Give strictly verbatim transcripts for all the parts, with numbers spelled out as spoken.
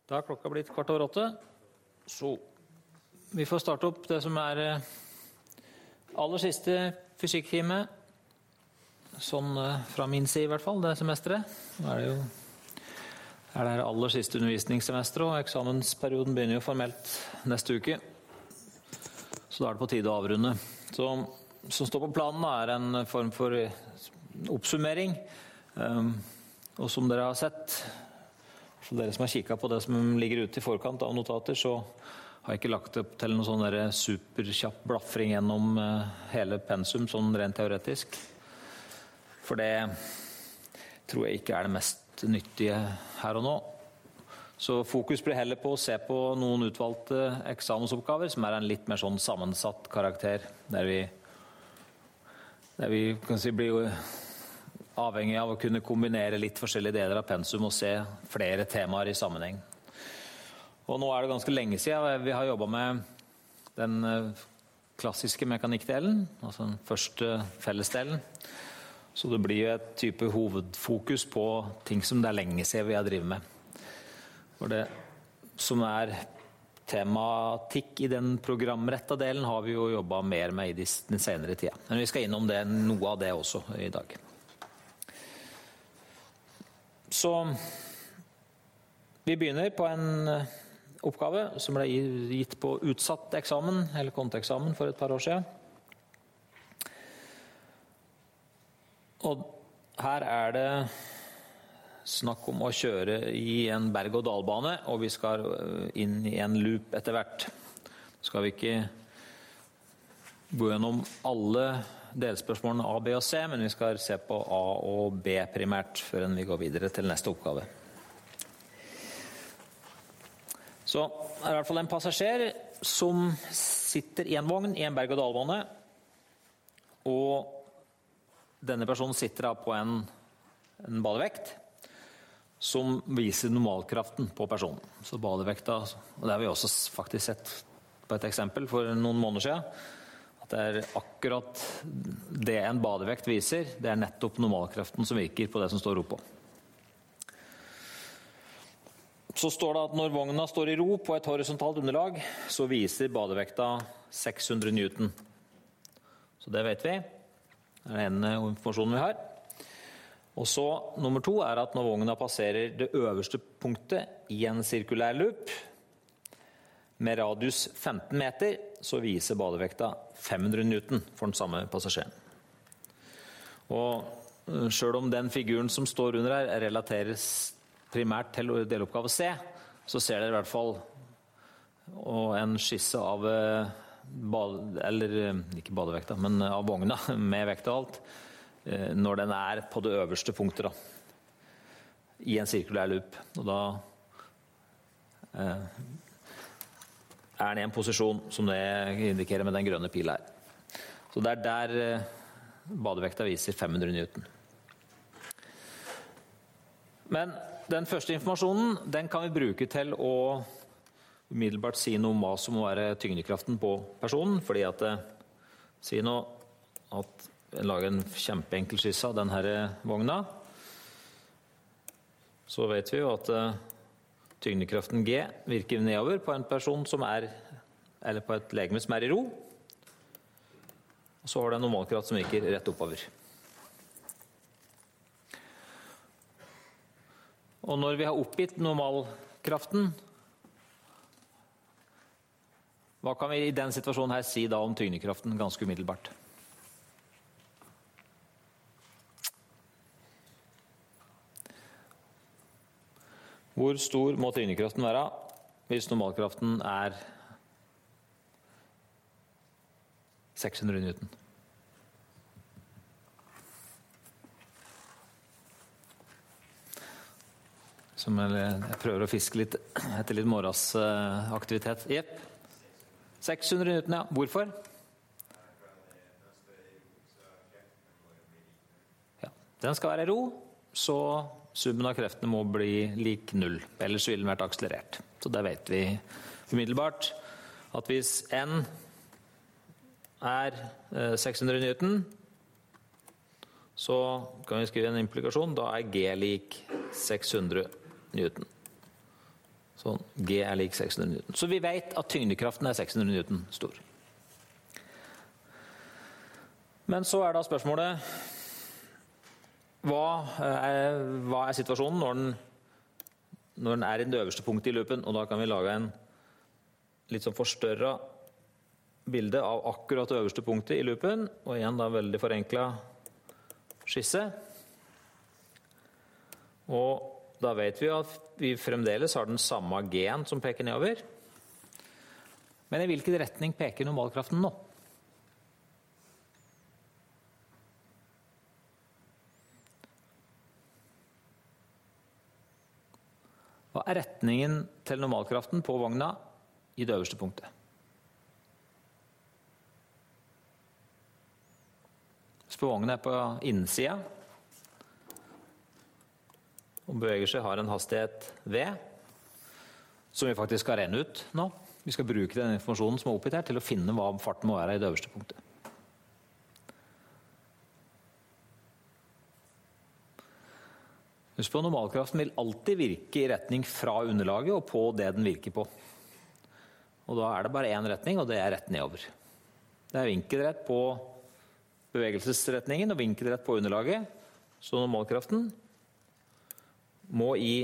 Da har klokka blitt kvart over åtte, så vi får starte opp det som er aller siste fysikktime, sånn fra min side i hvert fall, det semesteret. Nå er det jo er det aller siste undervisningssemesteret, og eksamensperioden begynner jo formelt neste uke. Så da er det på tide å avrunde. Så som står på planen da, er en form for oppsummering, um, og som dere har sett, for dere som har kikket på det som ligger ute i forkant av notater, så har jeg ikke lagt opp til noen sånn der superkjapp blaffring gjennom uh, hele pensum, sånn rent teoretisk. For det tror jeg ikke er det mest nyttige her og nå. Så fokus blir heller på å se på noen utvalgte eksamensoppgaver, som er en litt mer sånn sammensatt karakter, der vi, der vi kan si, blir avhengig av å kunne kombinere litt forskjellige deler av pensum og se flere temaer i sammenheng. Og nå er det ganske lenge siden vi har jobbet med den klassiske mekanikkdelen, altså den første fellesdelen. Så det blir jo et type hovedfokus på ting som det er lenge siden vi har drivet med. For det som er tematikk i den programretta delen har vi jo jobbet mer med i den senere tida. Men vi skal innom det, noe av det også i dag. Så vi begynner på en oppgave som ble gitt på utsatt eksamen, eller konteksamen for et par år siden. Og her er det snakk om å kjøre i en berg- og dalbane, og vi skal inn i en loop etter hvert. Skal vi ikke gå gjennom alle delspørsmålene A, B og C, men vi skal se på A og B primært, før vi går videre til neste oppgave. Så er det i hvert fall en passasjer som sitter i en vogn i en berg- og dalbane, og denne personen sitter på en, en badevekt, som viser normalkraften på personen. Så badevekta, og det har vi også faktisk sett på et eksempel for noen måneder siden, at det er akkurat det en badevekt viser, det er nettopp normalkraften som virker på det som står oppå. Så står det at når vogna står i ro på et horisontalt underlag, så viser badevekta seks hundre newton. Så det vet vi. Det er den informasjonen vi har. Og så nummer to er at når vogna passerer det øverste punktet i en sirkulær loop med radius femten meter, så viser badevekta fem hundre newton for den samme passasjeren. Og selv om den figuren som står under her relateres primært til deloppgave C, så ser dere i hvert fall en skisse av bade, eller ikke badevekta, men av vogna med vekt og alt, når den er på det øverste punktet da, i en sirkulær loop. Og da eh, er den i en posisjon som det indikerer med den grønne pil her. Så det er der eh, badevekta viser fem hundre newton. Men den første informasjonen, den kan vi bruke til å umiddelbart si noe om hva som må være tyngdekraften på personen, fordi at det sier noe at jeg lager en kjempeenkel skisse av denne vogna. Så vet vi jo at tyngdekraften G virker nedover på en person som er, eller på et legeme som er i ro. Og så har det en normalkraft som virker rett oppover. Og når vi har oppgitt normalkraften, hva kan vi i den situasjonen her si da om tyngdekraften ganske umiddelbart? Hvor stor må tyngdekraften være hvis normalkraften er seks hundre newton? Som jeg, jeg prøver å fiske litt etter litt morgensaktivitet. Jepp. seks hundre newton, ja. Hvorfor? Ja, den skal være i ro, så summen av kreftene må bli lik null, ellers vil den vært akselerert. Så det vet vi umiddelbart, at hvis N er seks hundre newton, så kan vi skrive en implikasjon, da er G lik seks hundre newton. Sånn, G er lik seks hundre newton. Så vi vet at tyngdekraften er seks hundre newton stor. Men så er da spørsmålet, hva er, hva er situasjonen når den, når den er i det øverste punktet i loopen, og da kan vi lage en litt sånn forstørret bilde av akkurat det øverste punktet i loopen, og igjen da veldig forenklet skisse. Og da vet vi at vi fremdeles har den samme G-en som peker nedover. Men i hvilken retning peker normalkraften nå? Hva er retningen til normalkraften på vogna i det øverste punktet? Hvis på vogna er på innsida, og beveger seg, har en hastighet V, som vi faktisk skal regne ut nå. Vi skal bruke den informasjonen som er oppgitt her til å finne hva farten må være i det øverste punktet. Husk på, normalkraften vil alltid virke i retning fra underlaget og på det den virker på. Og da er det bare en retning, og det er rett nedover. Det er vinkelrett på bevegelsesretningen og vinkelrett på underlaget, så normalkraften må i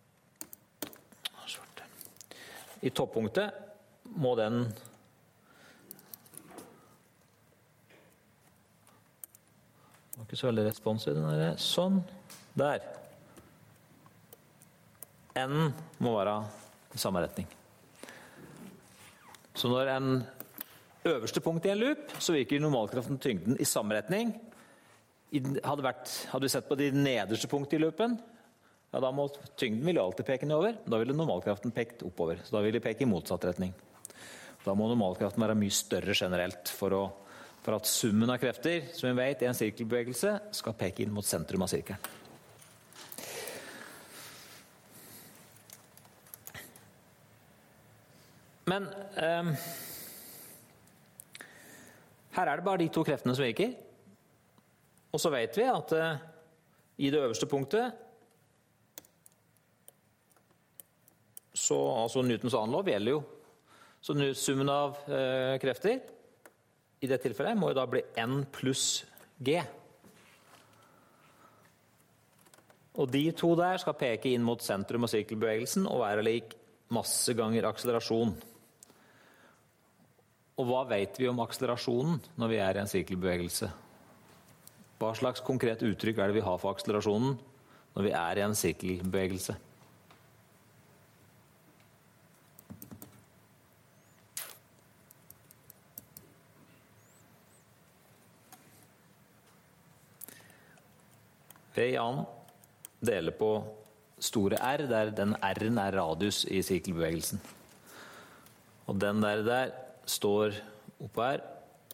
i toppunktet må den det var ikke så veldig respons i den der, sånn, der N må være i samme retning. Så når en øverste punkt i en loop, så virker normalkraften tyngden i samme retning. Hadde, vært, hadde vi sett på de nederste punktene i loopen, ja, da må tyngden vil alltid peke nedover. Da ville normalkraften pekt oppover. Så da vil det peke i motsatt retning. Da må normalkraften være mye større generelt for, å, for at summen av krefter, som vi vet, i en sirkelbevegelse, skal peke inn mot sentrum av sirkelen. Men eh, her er det bare de to kreftene som virker. Og så vet vi at eh, i det øverste punktet så, altså Newtons annen lov gjelder jo. Så summen av eh, krefter i det tilfellet må jo da bli N pluss G. Og de to der skal peke inn mot sentrum av sirkelbevegelsen og være lik masse ganger akselerasjon. Og hva vet vi om akselerasjonen når vi er i en sirkelbevegelse? Hva slags konkret uttrykk er det vi har for akselerasjonen når vi er i en sirkelbevegelse? V i annen deler på store R, der den R-en er radius i sirkelbevegelsen. Og den der der står oppe her.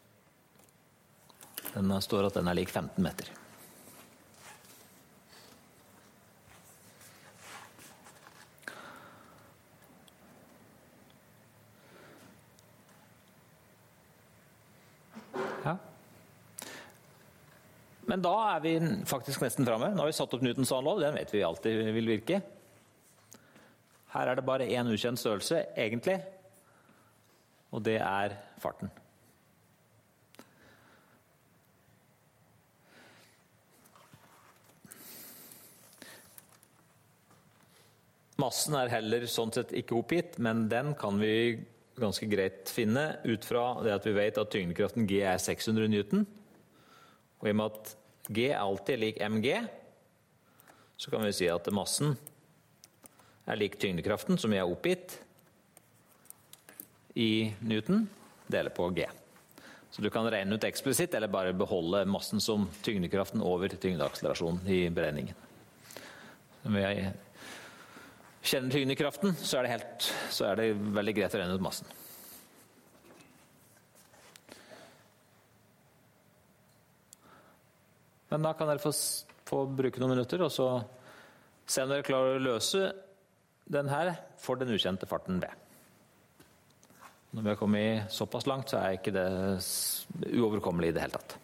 Den står at den er lik femten meter. Ja. Men da er vi faktisk nesten fremme. Nå har vi satt opp Newtons annen lov, den vet vi alltid vil virke. Her er det bare en ukjent størrelse, egentlig, og det er farten. Massen er heller sånn sett ikke oppgitt, men den kan vi ganske greit finne ut fra det at vi vet at tyngdekraften G er seks hundre newton. Og i og med at G er alltid lik mg, så kan vi si at massen er lik tyngdekraften, som er oppgitt i newton, deler på G. Så du kan regne ut eksplisitt, eller bare beholde massen som tyngdekraften over tyngdeakselerasjonen i beregningen. Når vi kjenner tyngdekraften, så er det, helt, så er det veldig greit å regne ut massen. Men da kan dere få, få bruke noen minutter, og så se om dere klarer å løse den her for den ukjente farten B. Når vi har kommet såpass langt, så er ikke det uoverkommelig i det hele tatt.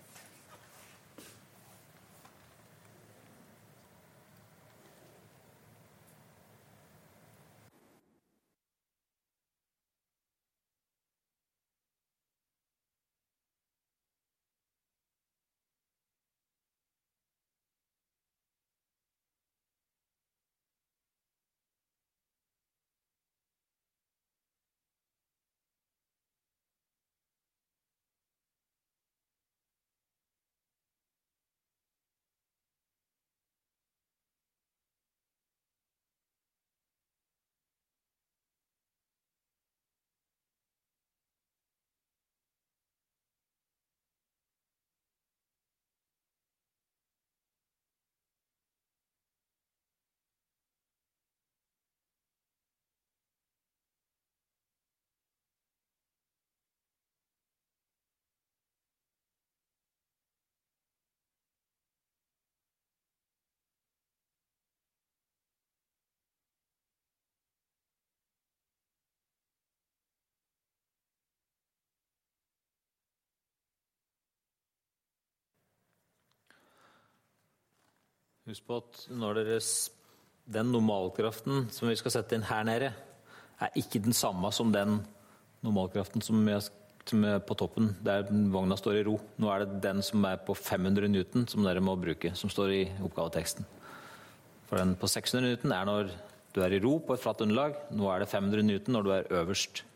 Husk på at når dere, den normalkraften som vi skal sette inn her nede, er ikke den samme som den normalkraften som er, som er på toppen, der vogna står i ro. Nå er det den som er på fem hundre newton som dere må bruke, som står i oppgaveteksten. For den på seks hundre newton er når du er i ro på et flatt underlag. Nå er det fem hundre newton når du er øverst.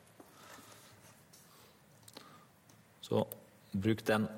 Så bruk den.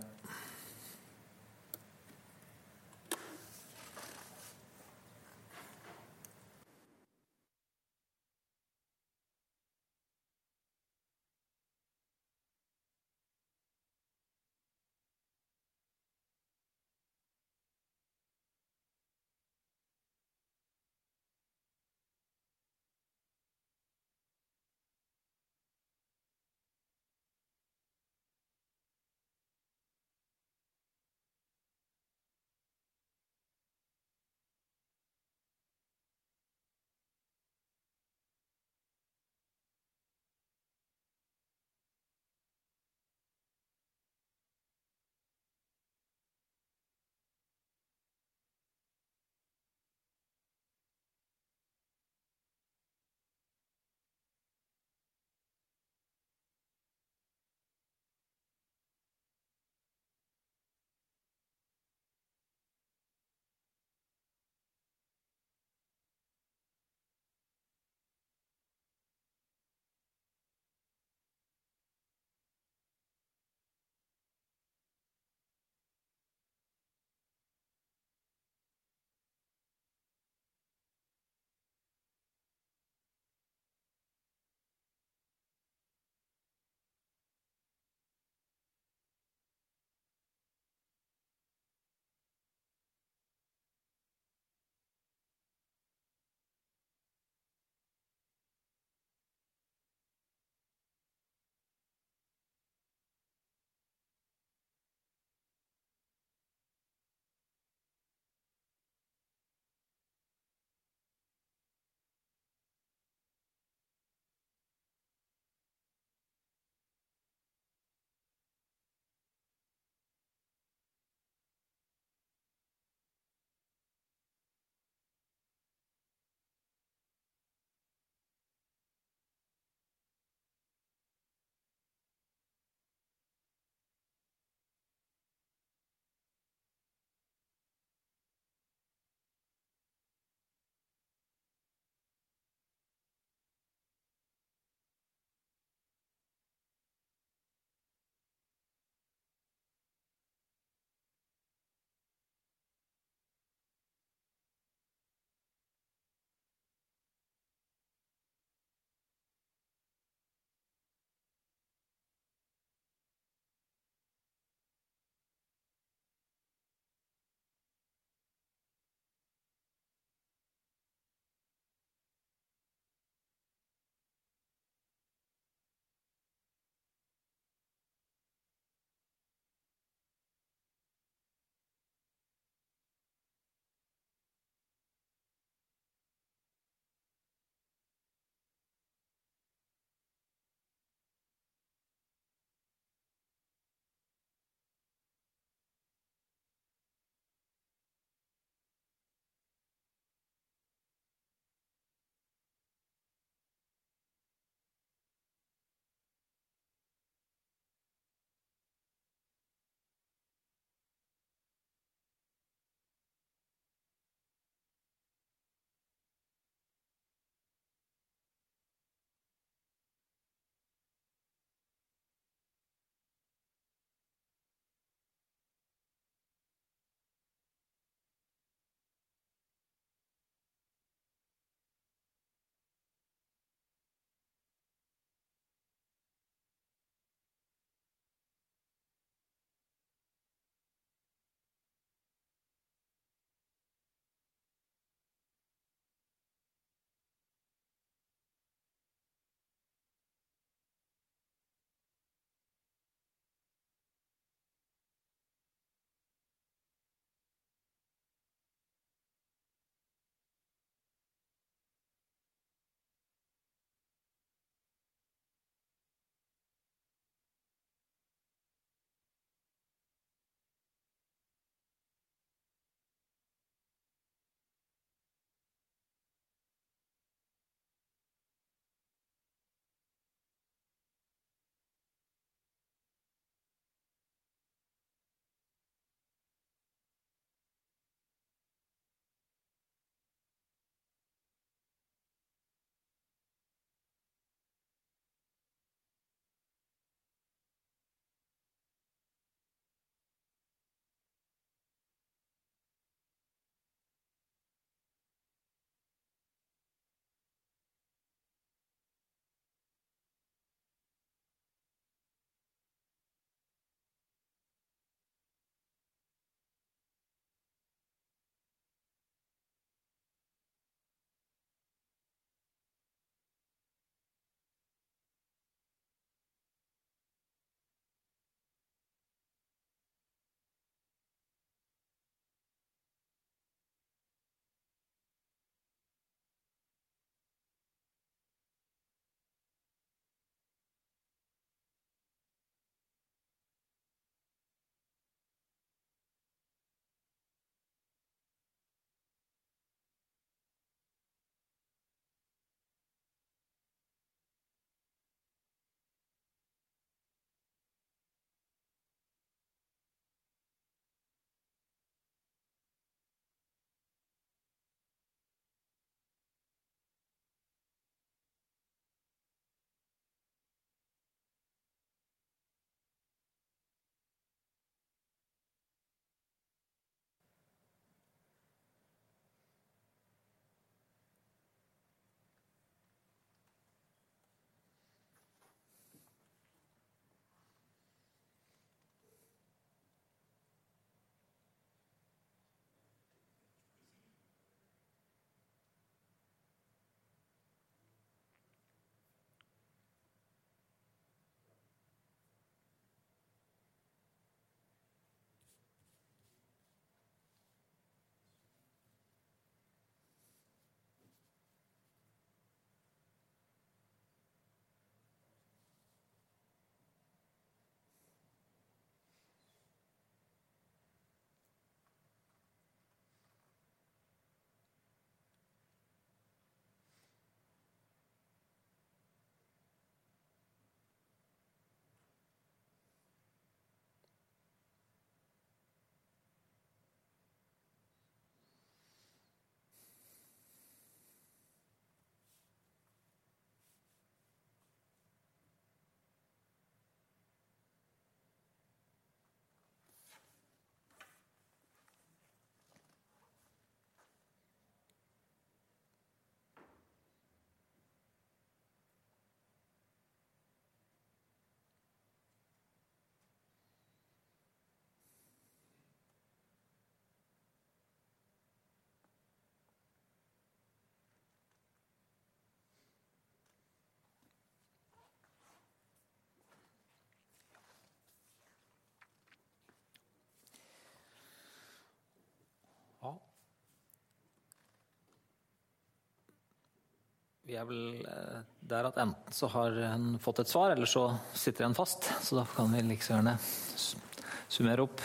Vi er vel der at enten så har en fått et svar, eller så sitter en fast. Så da kan vi liksom gjerne summere opp.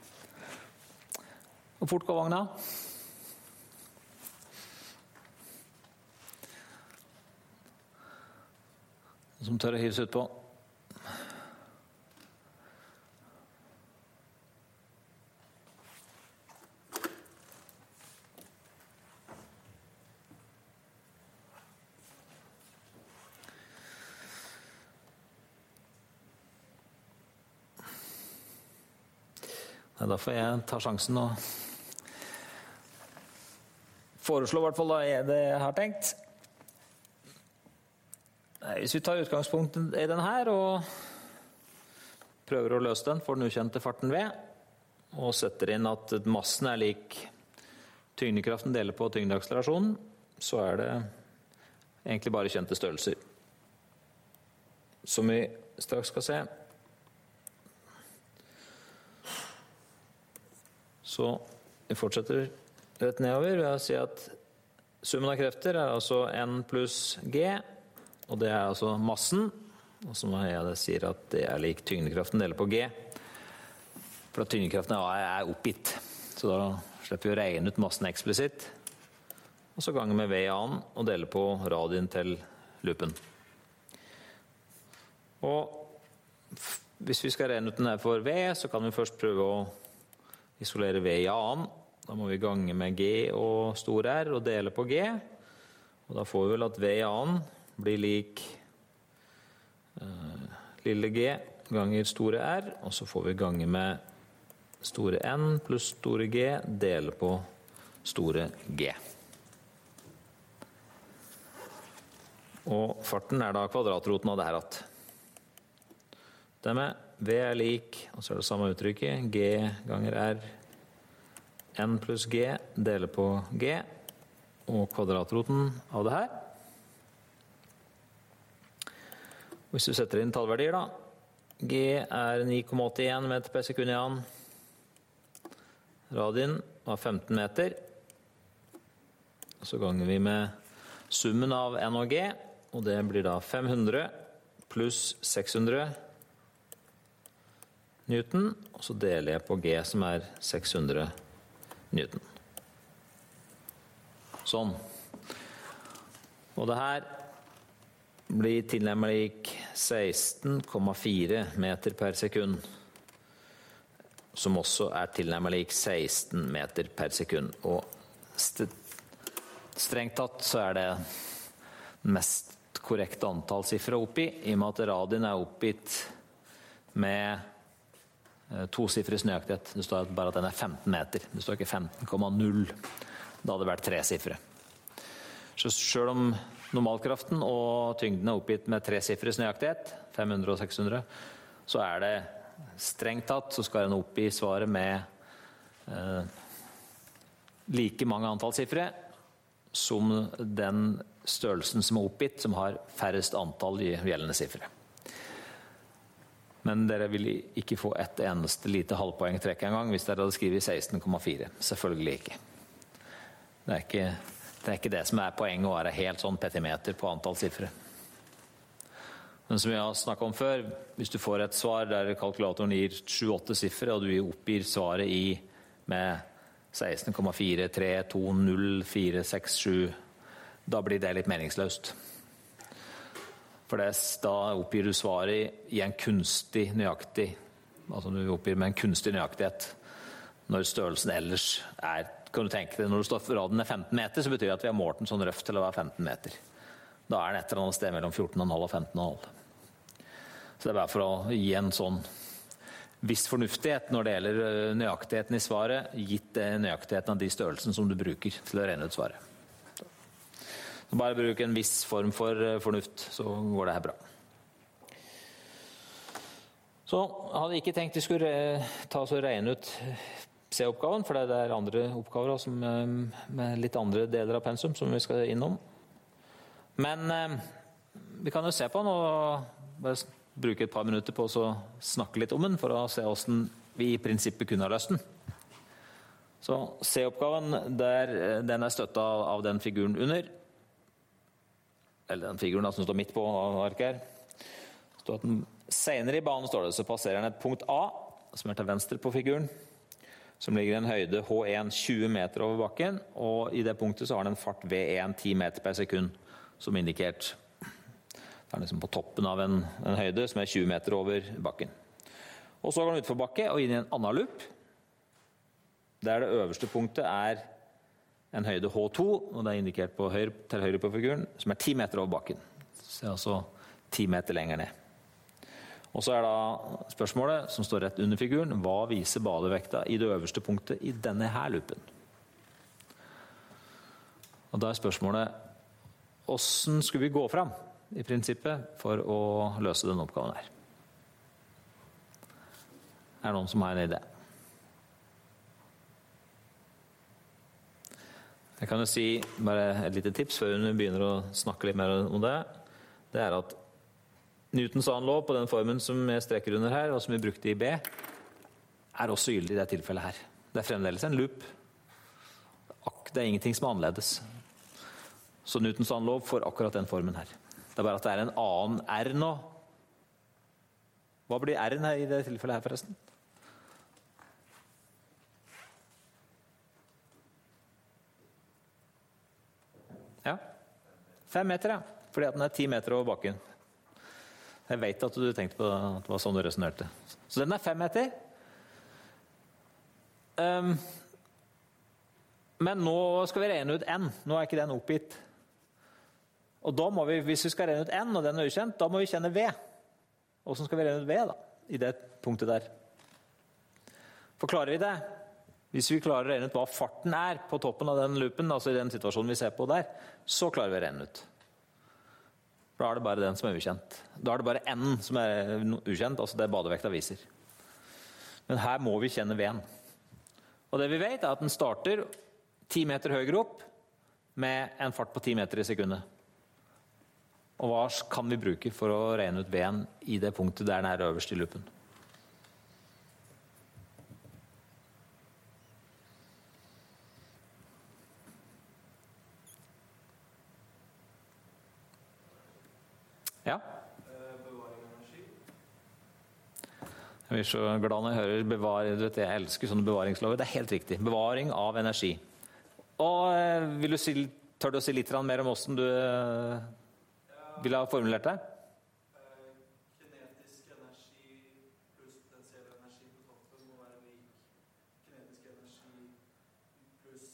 Hvor fort går vogna? Noen som tør å hive seg ut på? Da får jeg ta sjansen og foreslå i hvert fall da er det jeg har tenkt. Hvis vi tar utgangspunkt i den her og prøver å løse den for den ukjente farten V, og setter inn at massen er lik tyngdekraften deler på tyngdeakselerasjonen, så er det egentlig bare kjente størrelser. Som vi straks skal se. Så vi fortsetter rett nedover ved å si at summen av krefter er altså N pluss G, og det er altså massen, og så må jeg sier at det er lik tyngdekraften deler på G, for at tyngdekraften er oppgitt, så da slipper vi å regne ut massen eksplisitt, og så ganger med V i annen og deler på radien til loopen. Og hvis vi skal regne ut den her for V, så kan vi først prøve å isolere V i annen. Da må vi gange med G og stor R og dele på G. Og da får vi vel at V i annen blir lik eh, lille G ganger store R, og så får vi gange med store N pluss store G, dele på store G. Og farten er da kvadratroten av det her at. Det med V er lik, og så er det samme uttrykket, G ganger R, N pluss G, deler på G, og kvadratroten av det her. Hvis du setter inn tallverdier da, G er ni komma åttien meter per sekund i annen, radien var femten meter, så ganger vi med summen av N og G, og det blir da fem hundre pluss seks hundre Newton, og så deler jeg på G som er seks hundre Newton. Sånn. Og det her blir tilnærmet lik seksten komma fire meter per sekund, som også er tilnærmet lik seksten meter per sekund. Og st- strengt tatt så er det mest korrekte antall sifre oppi, i og med at radien er oppgitt med to sifres nøyaktighet. Det står bare at den er femten meter. Det står ikke femten komma null. Da hadde det vært tre sifre. Så selv om normalkraften og tyngden er oppgitt med tre sifres nøyaktighet, fem hundre og seks hundre, så er det strengt tatt, så skal den oppgi svaret med eh, like mange antall sifre som den størrelsen som er oppgitt, som har færrest antall gjeldende sifre. Men dere vil ikke få et eneste lite halvpoengtrekk en gang hvis dere hadde skrivet seksten komma fire. Selvfølgelig ikke. Det er ikke, det er ikke det som er poenget å være helt sånn petimeter på antall sifre. Men som vi har snakket om før, hvis du får et svar der kalkulatoren gir sju åtte sifre, og du oppgir svaret i med seksten komma fire, tre, to, null, fire, seks, sju, da blir det litt meningsløst. For det, da oppgir du svaret i en kunstig nøyaktig, altså du oppgir med en kunstig nøyaktighet, når størrelsen ellers er, kan du tenke deg, når du står for raden er femten meter, så betyr det at vi har målt den sånn røft til å være femten meter. Da er den et eller annet sted mellom fjorten komma fem og femten komma fem. Så det er bare for å gi en sånn viss fornuftighet når det gjelder nøyaktigheten i svaret, gitt nøyaktigheten av de størrelsen som du bruker til å regne ut svaret. Så bare bruk en viss form for fornuft, så går det her bra. Så jeg hadde ikke tenkt vi skulle ta oss og regne ut C-oppgaven, for det er andre oppgaver også, med litt andre deler av pensum som vi skal innom. Men vi kan jo se på den og bare bruke et par minutter på å snakke litt om den, for å se hvordan vi i prinsippet kunne ha løst den. Så C-oppgaven, der, den er støttet av den figuren under. eller den figuren som står midt på arket her, står at den, senere i banen står det, så passerer den et punkt A, som er til venstre på figuren, som ligger i en høyde H en tjue meter over bakken, og i det punktet så har den en fart V en ti meter per sekund, som indikert. Det er liksom på toppen av en, en høyde som er tjue meter over bakken. Og så går den utfor bakke og inn i en annen loop, der det øverste punktet er en høyde H to, og det er indikert på høyre, til høyre på figuren, som er ti meter over bakken. Så det er altså ti meter lenger ned. Og så er da spørsmålet, som står rett under figuren, hva viser badevekta i det øverste punktet i denne her loopen? Og da er spørsmålet, hvordan skulle vi gå fram i prinsippet for å løse denne oppgaven her? Er det noen som har en idé? Jeg kan jo si bare et lite tips før vi begynner å snakke litt mer om det. Det er at Newtons annen lov på den formen som jeg strekker under her, og som vi brukte i B, er også gyldig i det tilfellet her. Det er fremdeles en loop. Det er ingenting som er annerledes. Så Newtons annen lov får akkurat den formen her. Det er bare at det er en annen R nå. Hva blir R-en her i det tilfellet her forresten? Ja, fem meter, ja. Fordi at den er ti meter over bakken. Jeg vet at du tenkte på at det var sånn du resonerte. Så den er fem meter. Um, men nå skal vi regne ut N. Nå er ikke den oppgitt. Og da må vi, hvis vi skal regne ut N, og den er ukjent, da må vi kjenne V. Hvordan skal vi regne ut V da, i det punktet der? Forklarer vi det? Hvis vi klarer å regne ut hva farten er på toppen av den loopen, altså i den situasjonen vi ser på der, så klarer vi å regne ut. Da er det bare den som er ukjent. Da er det bare N som er ukjent, altså det badevekta viser. Men her må vi kjenne V-en. Og det vi vet er at den starter ti meter høyere opp med en fart på ti meter i sekundet. Og hva kan vi bruke for å regne ut V-en i det punktet der den er øverst i loopen? Ja. Bevaring av energi. Jeg blir så glad når jeg hører bevar, du vet, jeg elsker sånne bevaringslover. Det er helt riktig. Bevaring av energi. Og vil du si, tør du å si litt mer om hvordan du vil ha formulert det? Kinetisk energi pluss potensiell energi på toppen må være lik kinetisk energi pluss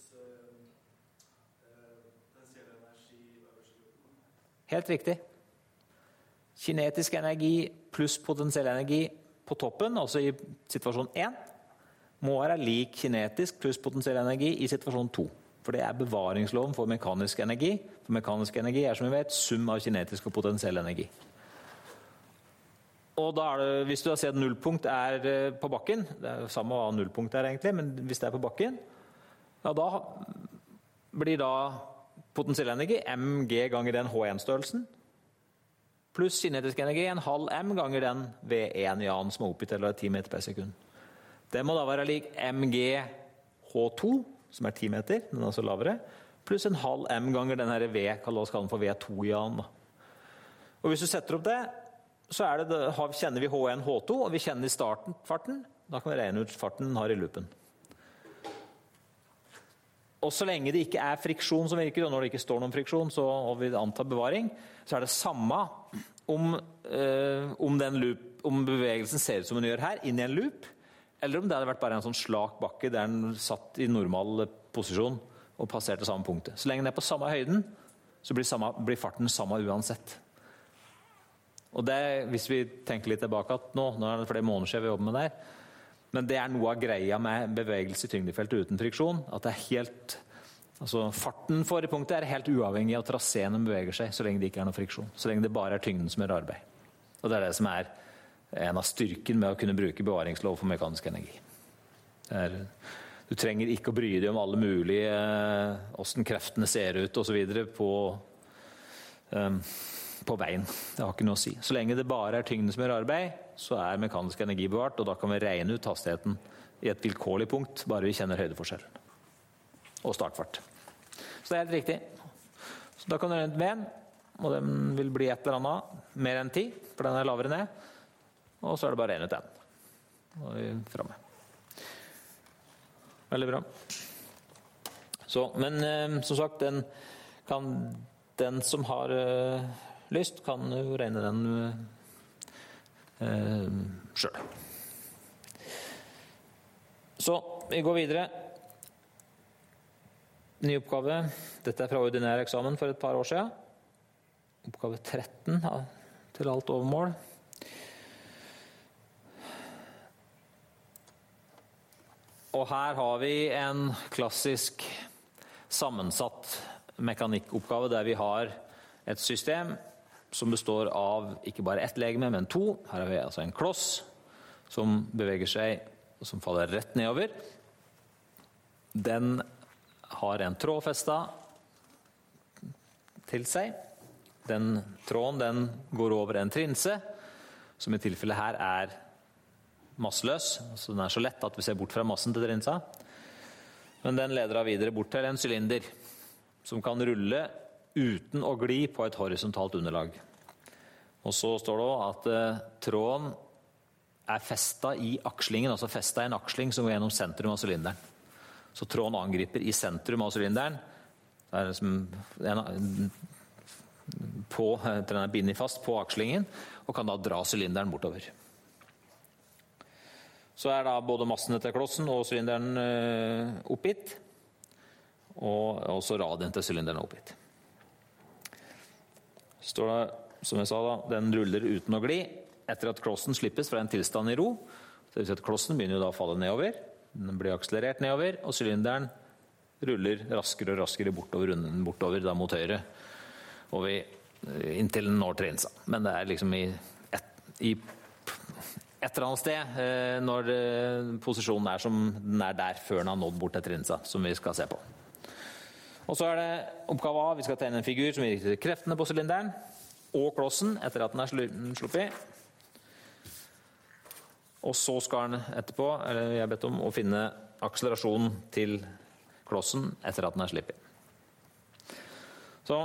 potensiell energi øverst i loopen. Helt riktig. Kinetisk energi pluss potensiell energi på toppen, altså i situasjon én, må være lik kinetisk pluss potensiell energi i situasjon to. For det er bevaringsloven for mekanisk energi. For mekanisk energi er, som vi vet, sum av kinetisk og potensiell energi. Og da er det, hvis du har sett nullpunkt er på bakken, det er jo samme hva nullpunkt er egentlig, men hvis det er på bakken, ja, da blir da potensiell energi mg ganger den H en-størrelsen, pluss kinetisk energi en halv m ganger den V en i annen som er oppgitt til ti meter per sekund. Det må da være lik mg H to, som er ti meter, den er altså lavere, pluss en halv m ganger den her V, la oss kalle den for V to i annen. Og hvis du setter opp det, så er det, kjenner vi H en, H to, og vi kjenner starten, farten, da kan vi regne ut farten den har i loopen. Og så lenge det ikke er friksjon som virker, og når det ikke står noen friksjon, så, og vi antar bevaring, så er det samme om, øh, om, den loop, om bevegelsen ser ut som den gjør her, inn i en loop, eller om det hadde vært bare en sånn slak bakke der den satt i normal posisjon og passerte samme punktet. Så lenge den er på samme høyden, så blir, samme, blir farten samme uansett. Og det, hvis vi tenker litt tilbake at nå, nå er det flere måneder siden vi jobber med det her, men det er noe av greia med bevegelse i tyngdefeltet uten friksjon, at det er helt, altså farten for punktet er helt uavhengig av traseen den beveger seg, så lenge det ikke er noe friksjon, så lenge det bare er tyngden som gjør arbeid. Og det er det som er en av styrken med å kunne bruke bevaringslov for mekanisk energi. Det er, du trenger ikke å bry deg om alle mulige, hvordan kreftene ser ut og så videre på, um, på veien. Det har ikke noe å si. Så lenge det bare er tyngden som gjør arbeid, så er mekanisk energi bevart, og da kan vi regne ut hastigheten i et vilkårlig punkt, bare vi kjenner høydeforskjellen. Og startfart. Så det er helt riktig. Så da kan du regne ut V en. og den vil bli et eller annet mer enn ti, for den er lavere ned. Og så er det bare en ut en. Og vi er fremme. Veldig bra. Så, men eh, som sagt, den, kan, den som har eh, lyst, kan jo regne den eh, selv. Så, vi går videre. Ny oppgave. Dette er fra ordinær eksamen for et par år siden. Oppgave tretten ja, til alt overmål. Og her har vi en klassisk sammensatt mekanikkoppgave der vi har et system som består av ikke bare ett legeme, men to. Her har vi altså en kloss som beveger seg, som faller rett nedover. Den har en tråd festet til seg. Den tråden den går over en trinse, som i tilfellet her er masseløs. Så den er så lett at vi ser bort fra massen til trinsa. Men den leder av videre bort til en sylinder, som kan rulle uten å gli på et horisontalt underlag. Og så står det også at eh, tråden er festet i akslingen, altså festet i en aksling som går gjennom sentrum av sylinderen. Så tråden angriper i sentrum av sylinderen. Det er liksom en, på, den er bindet fast på akslingen, og kan da dra sylinderen bortover. Så er da både massene til klossen og sylinderen eh, oppgitt, og også radien til sylinderen oppgitt. Står det, som jeg sa da, den ruller uten å gli, etter at klossen slippes fra en tilstand i ro. Det vil si at klossen begynner jo da å falle nedover, den blir akselerert nedover, og sylinderen ruller raskere og raskere bortover, bortover da mot høyre, og vi, inntil den når trinsa. Men det er liksom i et, i et eller annet sted, når posisjonen er som den er der, før den har nådd bort til trinsa, som vi skal se på. Og så er det oppgave A, vi skal tegne en figur som virker kreftene på sylinderen, og klossen, etter at den er sluppet. Og så skal den etterpå, eller jeg har bedt om, å finne akselerasjonen til klossen etter at den er sluppet. Så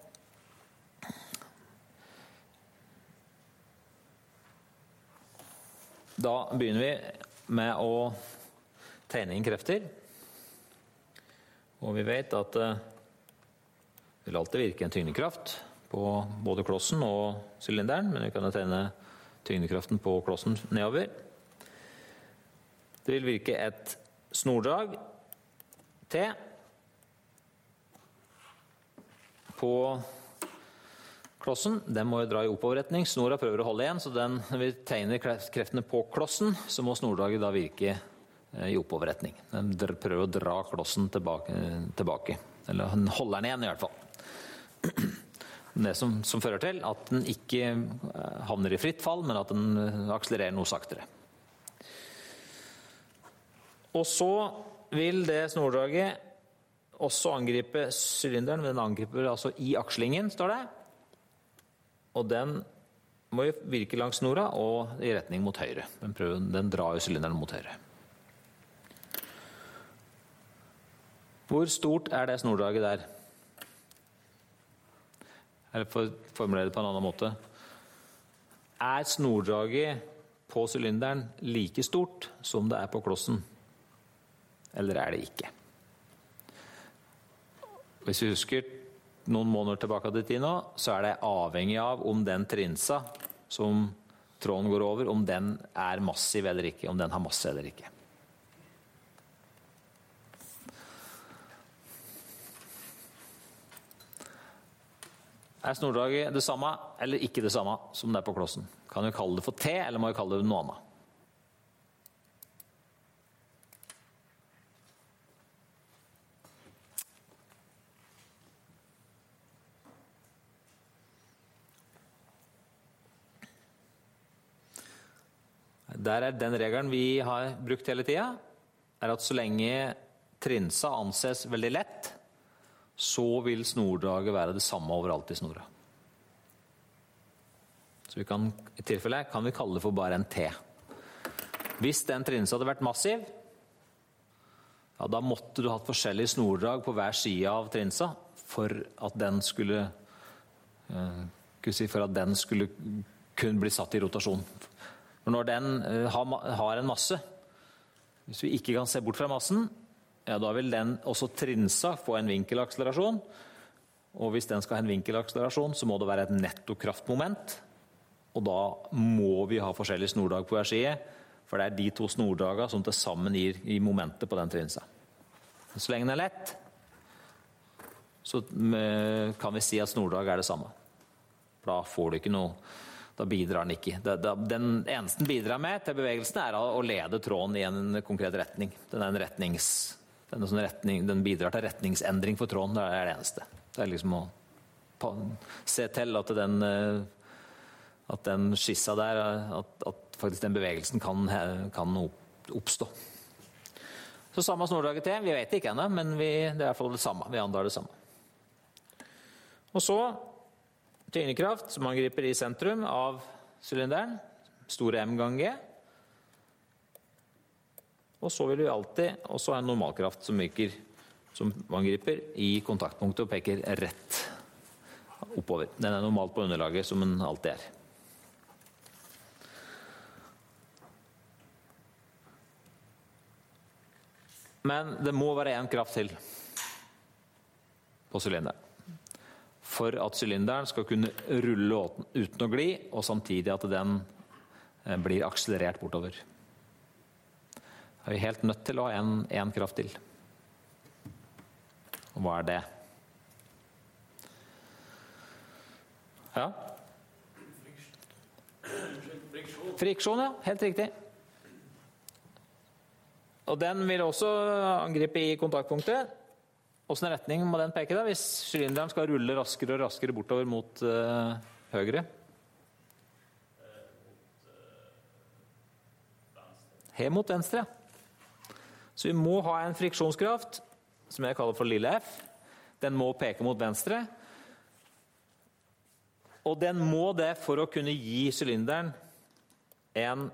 da begynner vi med å tegne inn krefter. Og vi vet at det vil alltid virke en tyngdekraft på både klossen og sylinderen, men vi kan tegne tyngdekraften på klossen nedover. Det vil virke et snordrag T på klossen. Den må jo dra i oppoverretning. Snora prøver å holde igjen, så den, når vi tegner kreftene på klossen, så må snordraget da virke i oppoverretning. Den prøver å dra klossen tilbake, tilbake. Eller den holder den igjen i hvert fall. Det som, som fører til at den ikke havner i fritt fall, men at den akselererer noe saktere. Og så vil det snordraget også angripe sylinderen, men den angriper altså i akslingen, står det. Og den må jo virke langs snora og i retning mot høyre. Den, prøver, den drar jo sylinderen mot høyre. Hvor stort er det snordraget der? Eller for å formulere det på en annen måte. Er snordraget på sylinderen like stort som det er på klossen? Eller er det ikke? Hvis vi husker noen måneder tilbake til tid nå, så er det avhengig av om den trinsa som tråden går over, om den er massiv eller ikke, om den har masse eller ikke. Er snordraget det samme eller ikke det samme som det er på klossen? Kan vi kalle det for T, eller må vi kalle det noe annet? Der er den regelen vi har brukt hele tiden, er at så lenge trinsa anses veldig lett, så vil snordraget være det samme overalt i snora. Så vi kan, i tilfelle kan vi kalle det for bare en T. Hvis den trinsa hadde vært massiv, ja, da måtte du hatt forskjellige snordrag på hver side av trinsa for at den skulle for at den skulle kunne bli satt i rotasjon. For når den har en masse, hvis vi ikke kan se bort fra massen, ja, da vil den også trinsa få en vinkelakselerasjon, og hvis den skal ha en vinkelakselerasjon, så må det være et nettokraftmoment, og da må vi ha forskjellige snordag på hver side, for det er de to snordager som til sammen gir i momentet på den trinsa. Så lenge den er lett, så kan vi si at snordag er det samme. For da får du ikke noe, da bidrar den ikke. Den eneste den bidrar med til bevegelsen er å lede tråden i en konkret retning. Den er en retnings, den, er sånn retning, den bidrar til retningsendring for tråden, det er det eneste. Det er liksom å se til at den, at den skissa der, at, at faktisk den bevegelsen kan, kan oppstå. Så samme snordaget til, vi vet ikke ennå, men vi, det er i hvert fall det samme, vi antar det samme. Og så tyngdekraft som angriper i sentrum av sylinderen, store M gang G. Og så vil vi alltid også ha en normalkraft som virker, som angriper i kontaktpunktet og peker rett oppover. Den er normalt på underlaget som den alltid er. Men det må være en kraft til på sylinderen. For at sylinderen skal kunne rulle uten å gli, og samtidig at den blir akselerert bortover. Da er vi helt nødt til å ha en, en kraft til. Og hva er det? Ja? Friksjon, ja. Helt riktig. Og den vil også angripe i kontaktpunktet. Hvordan retning må den peke da, hvis sylinderen skal rulle raskere og raskere bortover mot uh, høyre? Helt mot venstre. Så vi må ha en friksjonskraft, som jeg kaller for lille f. Den må peke mot venstre. Og den må det for å kunne gi sylinderen en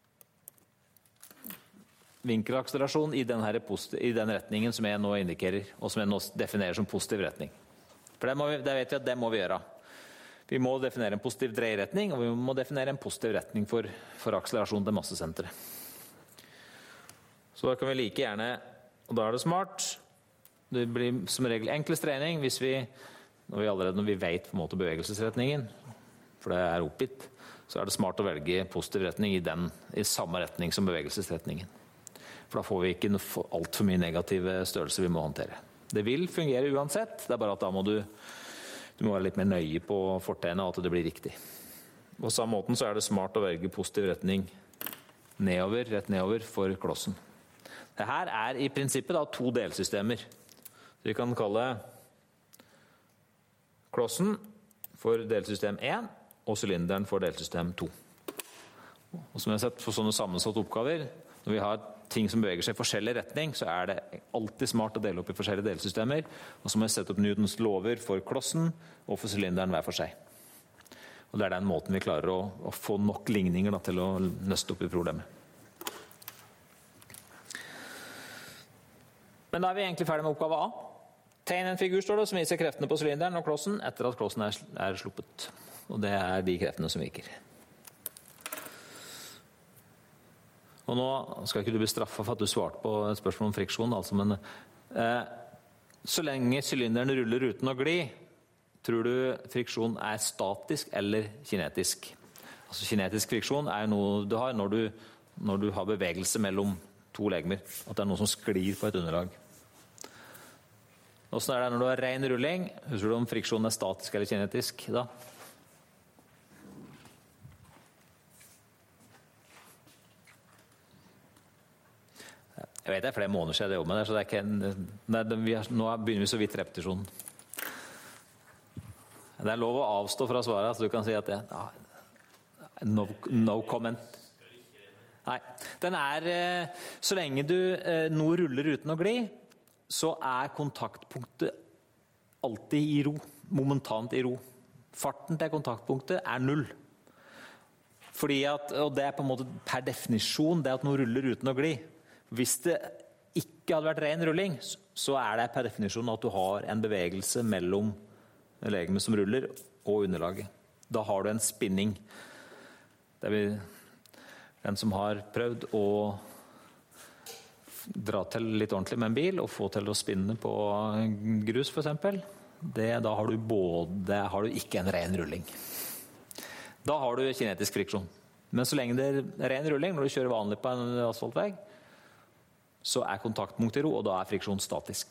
vinkelakselerasjon i den, her i den retningen som jeg nå indikerer, og som jeg nå definerer som positiv retning. For det, må vi, det vet vi at det må vi gjøre. Vi må definere en positiv dreieretning, og vi må definere en positiv retning for, for akselerasjon til massesenteret. Så da kan vi like gjerne, og da er det smart, det blir som regel enklest trening hvis vi, når vi allerede når vi vet på en måte bevegelsesretningen, for det er oppgitt, så er det smart å velge positiv retning i, den, i samme retning som bevegelsesretningen. For da får vi ikke alt for mye negative størrelser vi må håndtere. Det vil fungere uansett, det er bare at da må du, du må være litt mer nøye på fortegnet og at det blir riktig. På samme måten så er det smart å velge positiv retning nedover, rett nedover for klossen. Det her er i prinsippet da to delsystemer. Så vi kan kalle klossen for delsystem én og sylinderen for delsystem to. Og som jeg har sett for sånne sammensatte oppgaver, når vi har ting som beveger seg i forskjellig retning, så er det alltid smart å dele opp i forskjellige delsystemer, og så må jeg sette opp Newtons lover for klossen og for sylinderen hver for seg. Og det er den måten vi klarer å, å få nok ligninger da, til å nøste opp i problemet. Men da er vi egentlig ferdig med oppgave A. Tegn en figur, står det, som viser kreftene på sylinderen og klossen etter at klossen er, er sluppet. Og det er de kreftene som virker. Og nå skal ikke du bli straffet for at du svarte på et spørsmål om friksjon, altså, men eh, så lenge sylinderen ruller uten å gli, tror du friksjon er statisk eller kinetisk? Altså kinetisk friksjon er noe du har når du, når du har bevegelse mellom to legemer, at det er noe som sklir på et underlag. Hvordan er det når du har ren rulling? Husker du om friksjon er statisk eller kinetisk da? Jeg vet det er flere måneder siden jeg jobber med det, så det er ikke en, nei, det, vi er, nå begynner vi så vidt repetisjonen. Det er lov å avstå fra svaret, så du kan si at det er no, no comment. Nei, den er, så lenge du nå ruller uten å gli, så er kontaktpunktet alltid i ro, momentant i ro. Farten til kontaktpunktet er null. Fordi at, og det er på en måte per definisjon, det at noe ruller uten å gli. Hvis det ikke hadde vært ren rulling, så er det per definisjon at du har en bevegelse mellom legemet som ruller og underlaget. Da har du en spinning. Det vil den som har prøvd å dra til litt ordentlig med en bil og få til å spinne på grus for eksempel, det, da har du både har du ikke en ren rulling. Da har du kinetisk friksjon. Men så lenge det er ren rulling, når du kjører vanlig på en asfaltvei, så er kontaktpunkt i ro, og da er friksjon statisk.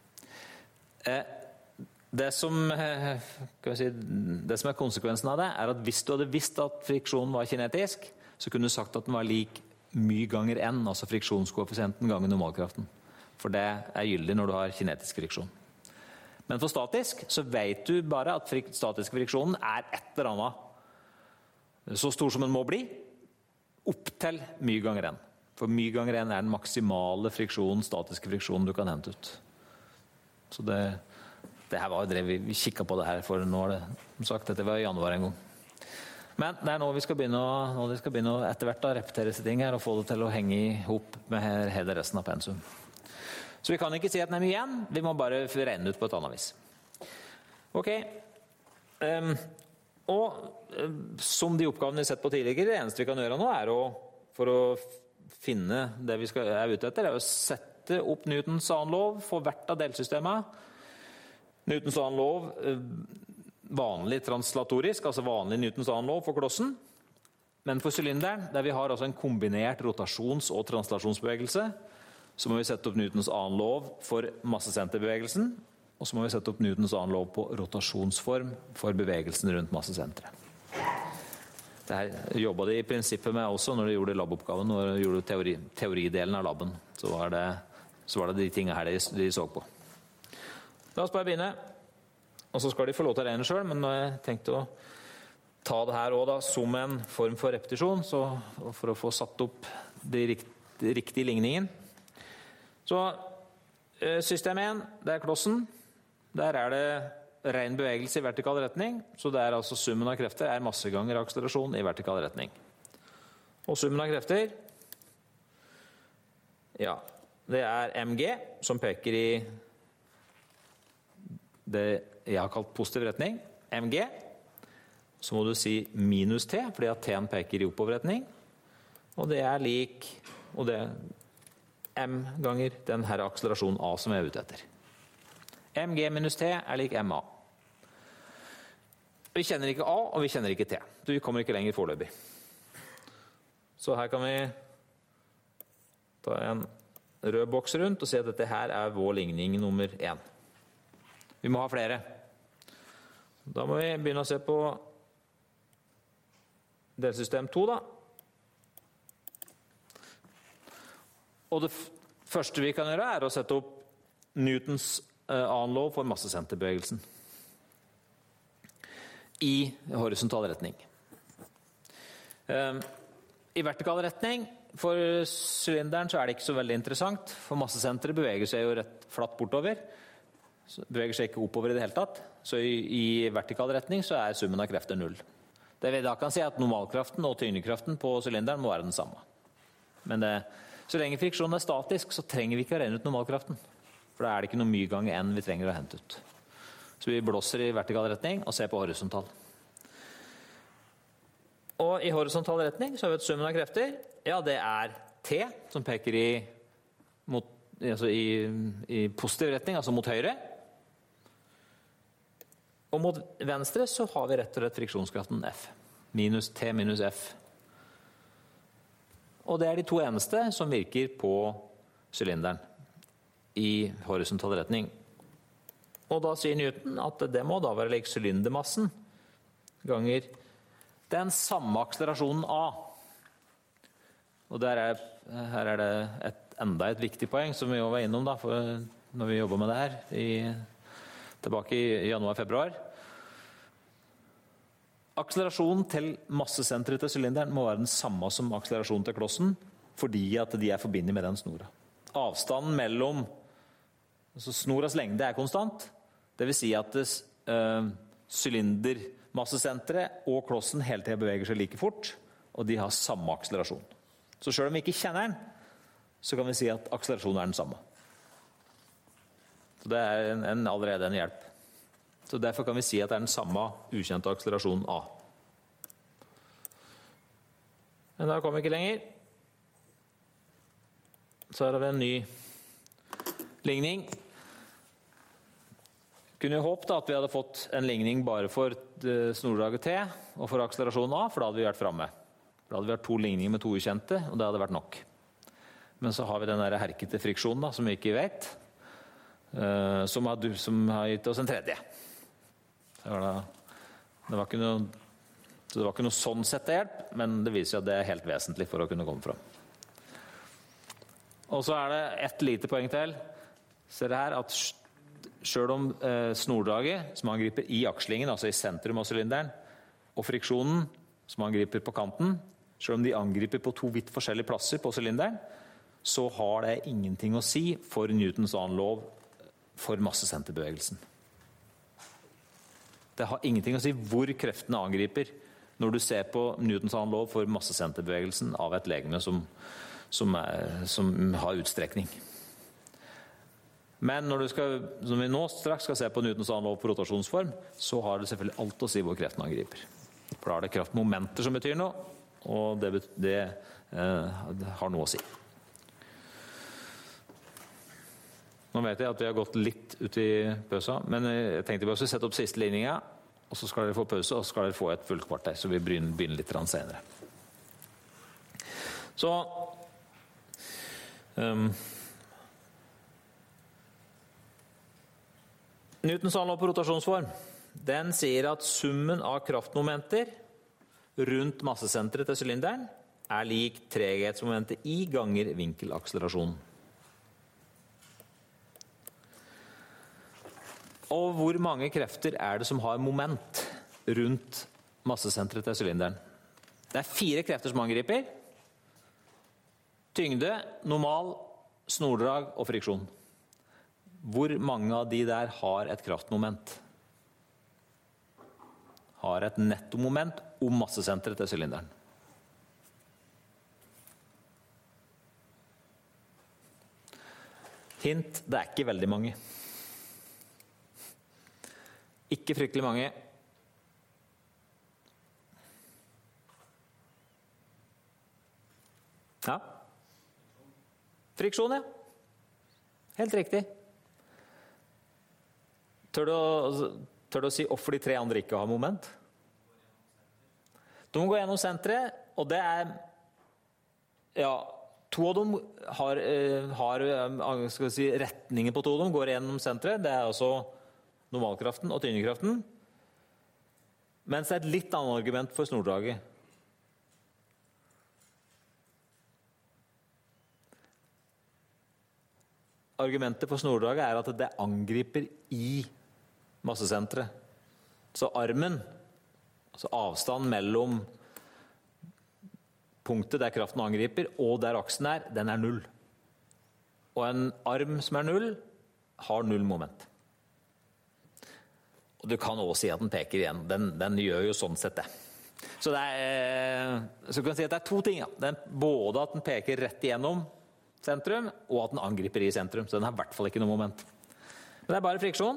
Det som, kan vi si, det som er konsekvensen av det, er at hvis du hadde visst at friksjonen var kinetisk, så kunne du sagt at den var lik mye ganger n, altså friksjonskoeffisienten ganger normalkraften. For det er gyldig når du har kinetisk friksjon. Men for statisk så vet du bare at frik- statisk friksjonen er et eller annet så stor som den må bli, opp til mye ganger n. For mye ganger n er den maksimale friksjonen, statiske friksjonen du kan hente ut. Så det, det her var jo det vi, vi kikket på det her for nå er det, som sagt, dette var i januar en gang. Men det er nå vi skal begynne å, nå vi skal begynne å etter hvert da, repetere seg ting her og få det til å henge ihop med hele resten av pensum. Så vi kan ikke si at den er mye igjen, vi må bare regne ut på et annet vis. Ok, um, og um, som de oppgavene vi har sett på tidligere, det eneste vi kan gjøre nå er å, for å finne det vi skal, er ute etter, er å sette opp Newtons annen lov for hvert av delsystemet. Newtons annen lov, vanlig translatorisk, altså vanlig Newtons annen lov for klossen. Men for sylinderen, der vi har altså en kombinert rotasjons- og translasjonsbevegelse, så må vi sette opp Newtons annen lov for massesenterbevegelsen, og så må vi sette opp Newtons annen lov på rotasjonsform for bevegelsen rundt massesenteret. Det her jobbet de i prinsippet med også når de gjorde laboppgaven, når de gjorde teori, teoridelen av labben. Så var det, så var det de tingene her de, de så på. La oss bare begynne. Og så skal de få lov til å regne selv, men nå har jeg tenkt å ta det her også da, som en form for repetisjon, så for å få satt opp de rikt, riktige ligningen. Så system én, det er klossen. Der er det ren bevegelse i vertikal retning, så det er altså summen av krefter er masse ganger akselerasjon i vertikal retning. Og summen av krefter, ja, det er mg, som peker i det jeg har kalt positiv retning, mg. Så må du si minus t, fordi at t-en peker i oppoverretning. Og det er lik, og det er m ganger den her akselerasjonen a som jeg er ute etter. Mg minus t er lik ma. Vi kjenner ikke a, og vi kjenner ikke t. Så vi kommer ikke lenger foreløpig. Så her kan vi ta en rød boks rundt og se at dette her er vår ligning nummer én. Vi må ha flere. Da må vi begynne å se på delsystem to da. Og det første vi kan gjøre er å sette opp Newtons uh, annen lov for massesenterbevegelsen i horisontal retning. Uh, I vertikal retning for sylinderen så er det ikke så veldig interessant, for massesenteret beveger seg jo rett flatt bortover, så beveger seg ikke oppover i det hele tatt, så i, i vertikal retning så er summen av krefter null. Det vi da kan si er at normalkraften og tyngdekraften på sylinderen må være den samme. Men det, så lenge friksjonen er statisk, så trenger vi ikke å regne ut normalkraften. For da er det ikke noe mye gang enn vi trenger å hente ut. Så vi blåser i vertikal retning og ser på horisontal. Og i horisontal retning så har vi et summen av krefter. Ja, det er T, som peker i, mot, altså i, i positiv retning, altså mot høyre. Og mot venstre så har vi rett og slett friksjonskraften F. Minus T minus F. Og det er de to eneste som virker på sylinderen i horisontal retning. Og da sier Newton at det må da være lik sylindermassen ganger den samme akselerasjonen A. Og der er, her er det et, enda et viktig poeng som vi jo var innom da, for når vi jobber med det her i, tilbake i januar-februar. Akselerasjonen til massesenteret til sylinderen må være den samme som akselerasjonen til klossen, fordi at de er forbindet med den snora. Avstanden mellom altså snoras lengde er konstant, det vil si at det, øh, sylindermassesenteret og klossen hele tiden beveger seg like fort, og de har samme akselerasjon. Så selv om vi ikke kjenner den, så kan vi si at akselerasjonen er den samme. Så det er en, en, allerede en hjelp. Så derfor kan vi si at det er den samme ukjente akselerasjonen A. Men da kommer vi ikke lenger. Så her har vi en ny ligning. Kunne jo håpet at vi hadde fått en ligning bare for snordraget T og for akselerasjonen A, for da hadde vi vært fremme. Da hadde vi vært to ligninger med to ukjente, og det hadde vært nok. Men så har vi den der herkete friksjonen da, som vi ikke vet, uh, som, har, som har gitt oss en tredje. Det var, da, det var ikke noe, så det var ikke noe sånn sett hjelp, men det viser at det er helt vesentlig for å kunne komme fram. Og så er det et lite poeng til. Ser det her at selv om eh, snordraget som angriper i akslingen, altså i sentrum av sylinderen, og friksjonen som angriper på kanten, selv om de angriper på to vidt forskjellige plasser på sylinderen, så har det ingenting å si for Newtons annen lov for massesenterbevegelsen. Det har ingenting å si hvor kreftene angriper når du ser på Newtons annen lov for massesenterbevegelsen av et legeme som, som, er, som har utstrekning. Men når du skal, som vi nå straks skal se på Newtons annen lov for rotasjonsform, så har det selvfølgelig alt å si hvor kreftene angriper. For da er det kraftmomenter som betyr noe, og det, det, eh, det har noe å si. Nå vet jeg at vi har gått litt ut i pausa, men jeg tenkte vi også sette opp siste ligninga, og så skal dere få pause, og så skal dere få et fullt kvarter, så vi begynner litt senere. Så um, Newtons annen lov på rotasjonsform, den sier at summen av kraftmomenter rundt massesenteret til sylinderen er lik treghetsmomentet I ganger vinkelakselerasjonen. Og hvor mange krefter er det som har moment rundt massesenteret til sylinderen? Det er fire krefter som angriper. Tyngde, normal, snordrag og friksjon. Hvor mange av de der har et kraftmoment? Har et nettomoment om massesenteret til sylinderen? Hint, det er ikke veldig mange. Ikke fryktelig mange. Ja. Friksjon, ja. Helt riktig. Tør du, å, tør du å si hvorfor de tre andre ikke har moment? De må gå gjennom senteret, og det er, ja, to av dem har, har skal vi si, retningen på to av dem går gjennom senteret. Det er altså normalkraften og tyngdekraften. Mens det er et litt annet argument for snordraget. Argumentet for snordraget er at det angriper i massesenteret. Så armen, altså avstand mellom punktet der kraften angriper og der aksen er, den er null. Og en arm som er null, har null moment. Og du kan også si at den peker igjen. Den, den gjør jo sånn sett det. Så det er, så kan du si at det er to ting. Ja. Den, både at den peker rett igjennom sentrum, og at den angriper i sentrum. Så den har i hvert fall ikke noe moment. Men det er bare friksjon.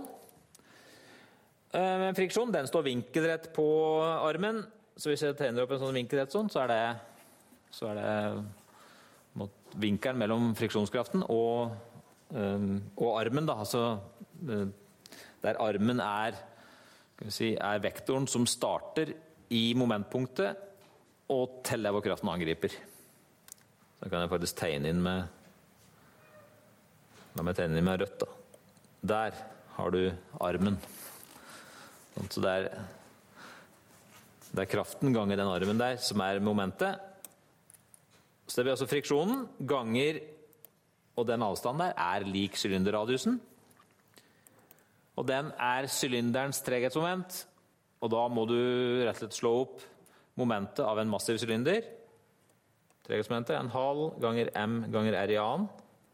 Men friksjon, den står vinkelrett på armen. Så hvis jeg tegner opp en sånn vinkelrett sånn, så er det, så er det vinkelen mellom friksjonskraften og, og armen, da. Altså, der armen er, skal vi si, er vektoren som starter i momentpunktet og teller hvor kraften angriper. Så kan jeg faktisk tegne inn med La meg tegne inn med rødt da. Der har du armen. Så det er, det er kraften ganger den armen der som er momentet. Så det blir altså friksjonen ganger, og den avstanden der er lik sylinderradiusen. Og den er sylinderens treghetsmoment, og da må du rett og slett slå opp momentet av en massiv sylinder. Treghetsmomentet er en halv ganger m ganger r i annen.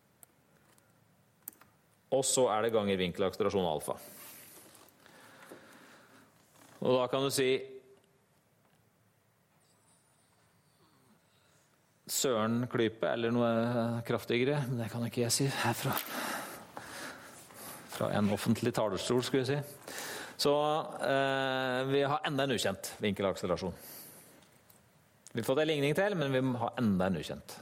Og så er det ganger vinkelakselerasjon alfa. Og da kan du si Søren klype eller noe kraftigere, men det kan ikke jeg si herfra. Fra en offentlig talerstol, skulle jeg si. Så eh, vi har enda en ukjent vinkelakselerasjon. Vi får det ligning til, men vi må ha enda en ukjent.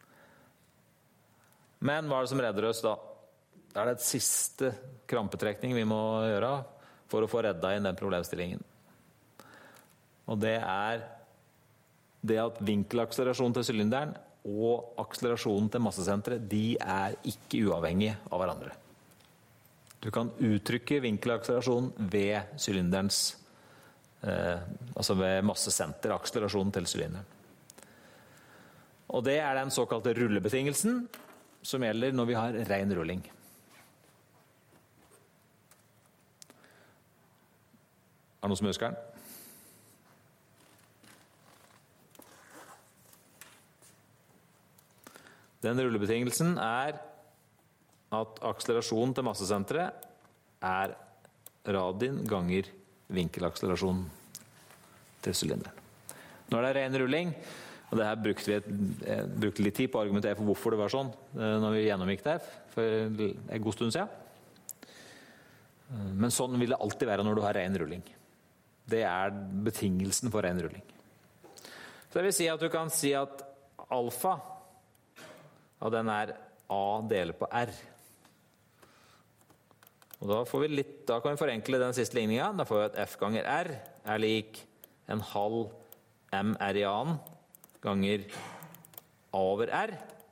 Men hva er det som redder oss da? Det er det et siste krampetrekning vi må gjøre for å få redda inn den problemstillingen. Og det er det at vinkelakselerasjonen til sylinderen og akselerasjonen til massesenteret, de er ikke uavhengige av hverandre. Du kan uttrykke vinkelakselerasjon ved sylinderens, eh, altså ved massesenter, akselerasjonen til sylinderen. Og det er den såkalte rullebetingelsen som gjelder når vi har ren rulling. Er det noen som husker den? Den rullebetingelsen er at akselerasjonen til massesenteret er radien ganger vinkelakselerasjonen til sylinderen. Når det er ren rulling, og det her brukte vi et, brukte litt tid på å argumentere for hvorfor det var sånn når vi gjennomgikk det for en god stund siden. Men sånn vil det alltid være når du har ren rulling. Det er betingelsen for ren rulling. Så det vil si at du kan si at alfa, og den er A deler på R. Og da, får vi litt, da kan vi forenkle den siste ligningen. Da får vi at F ganger R er lik en halv M R i annen ganger A over R.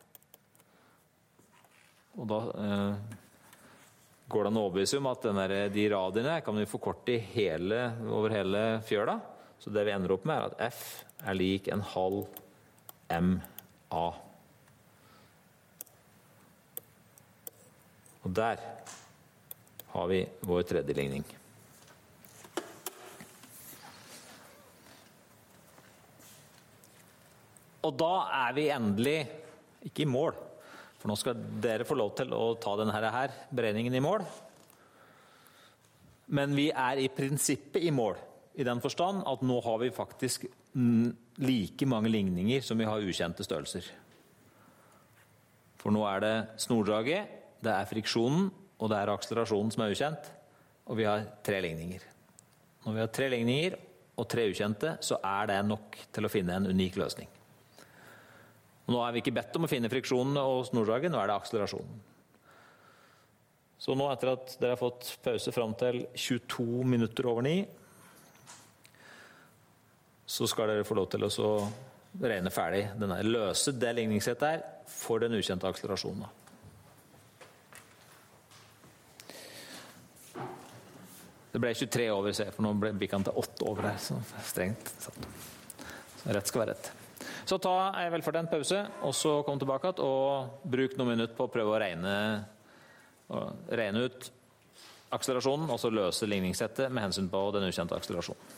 Og da eh, går det an å overbevise om at denne, de radiene kan vi forkorte hele, over hele fjøla. Så det vi ender opp med er at F er lik en halv M A. Og der har vi vår tredje ligning. Og da er vi endelig ikke i mål. For nå skal dere få lov til å ta denne her beregningen i mål. Men vi er i prinsippet i mål, i den forstand at nå har vi faktisk like mange ligninger som vi har ukjente størrelser. For nå er det snordraget, det er friksjonen, og det er akselerasjonen som er ukjent, og vi har tre ligninger. Når vi har tre ligninger og tre ukjente, så er det nok til å finne en unik løsning. Nå er vi ikke bedt om å finne friksjonen og snordraget, nå er det akselerasjonen. Så nå, etter at dere har fått pause frem til tjueto minutter over ni, så skal dere få lov til å regne ferdig denne løse det ligningssettet her for den ukjente akselerasjonen. Det ble tjuetre over, for nå ble han til åtte over her, så strengt. Så rett skal være rett. Så ta en velfortjent pause, og så kom tilbake og bruk noen minutter på å prøve å regne, å regne ut akselerasjonen, og så løse ligningssettet med hensyn på den ukjente akselerasjonen.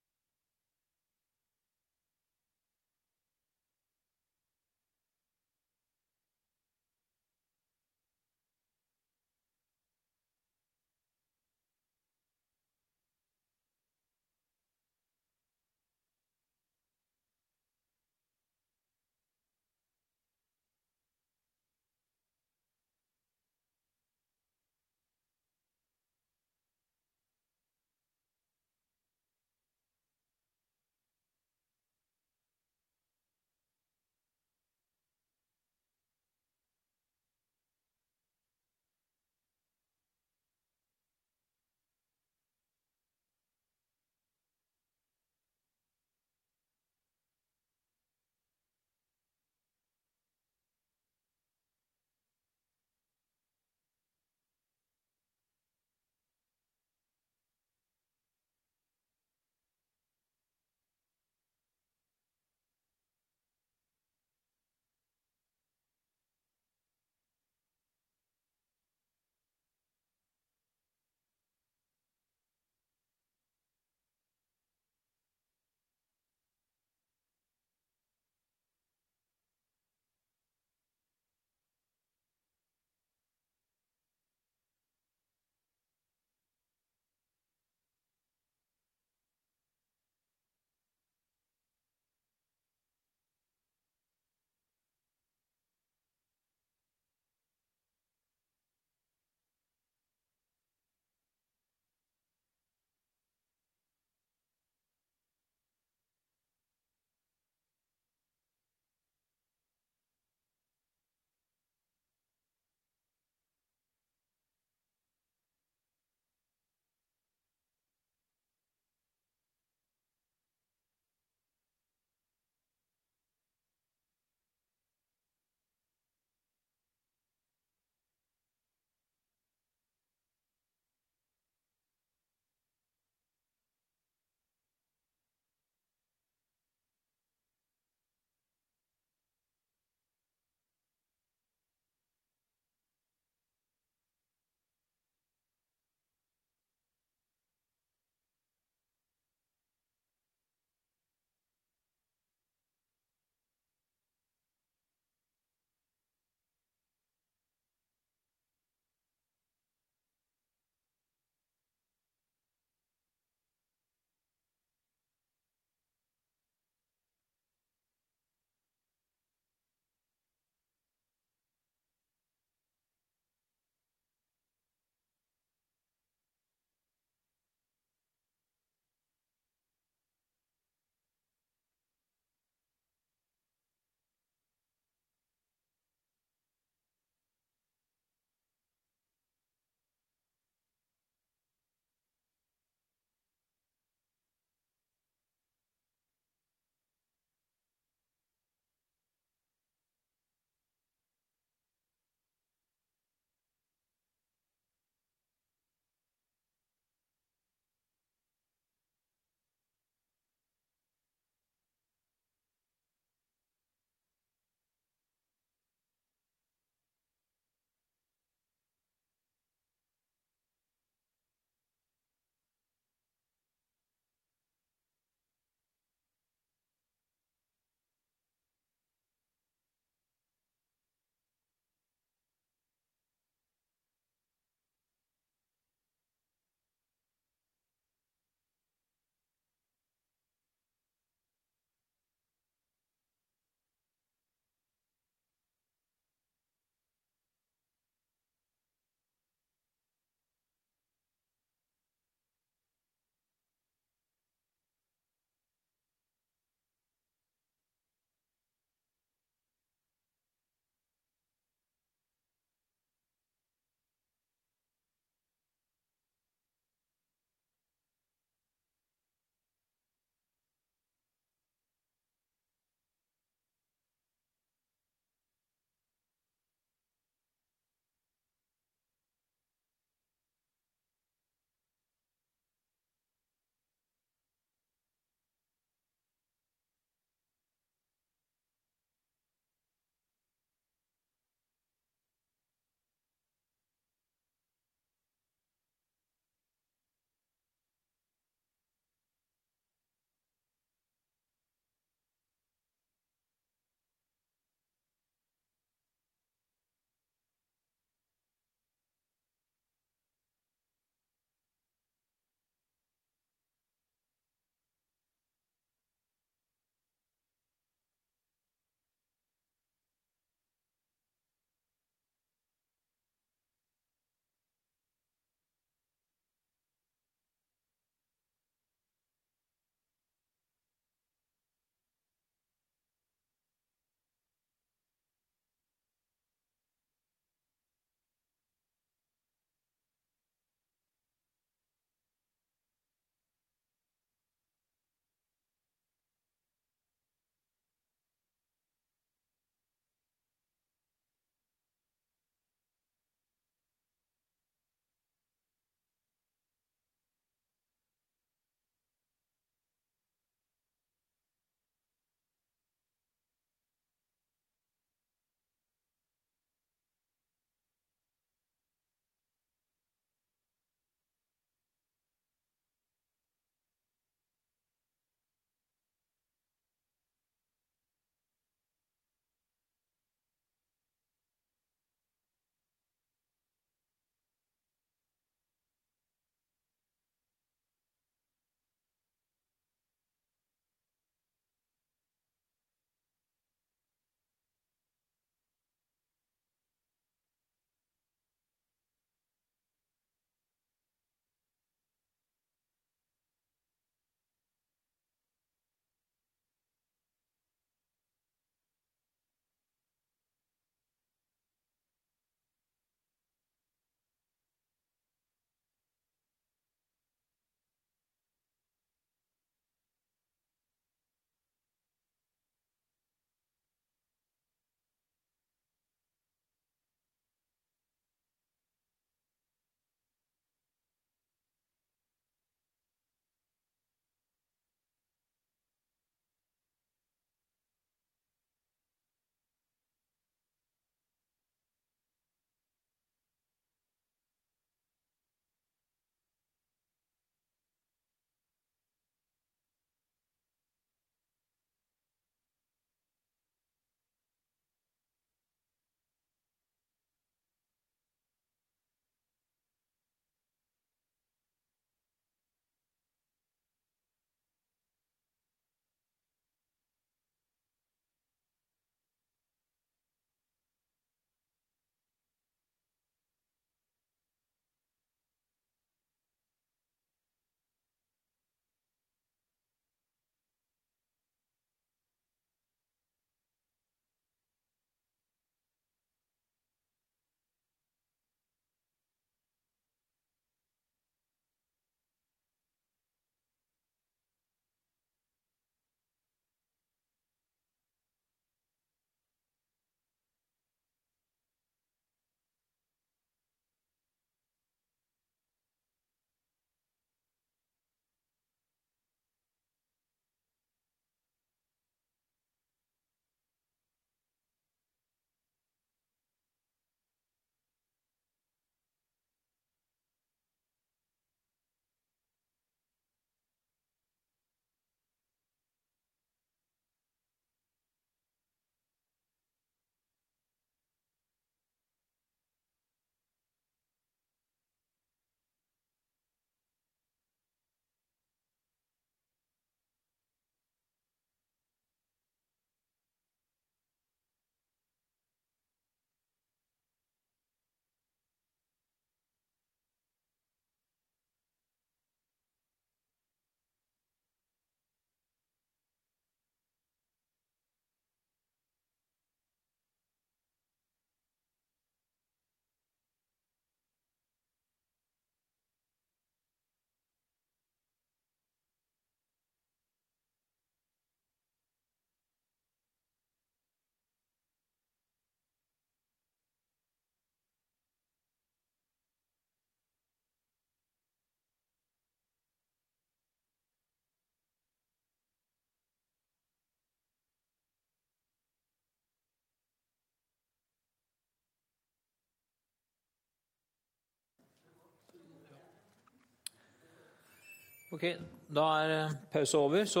Ok, da er eh, pause over, så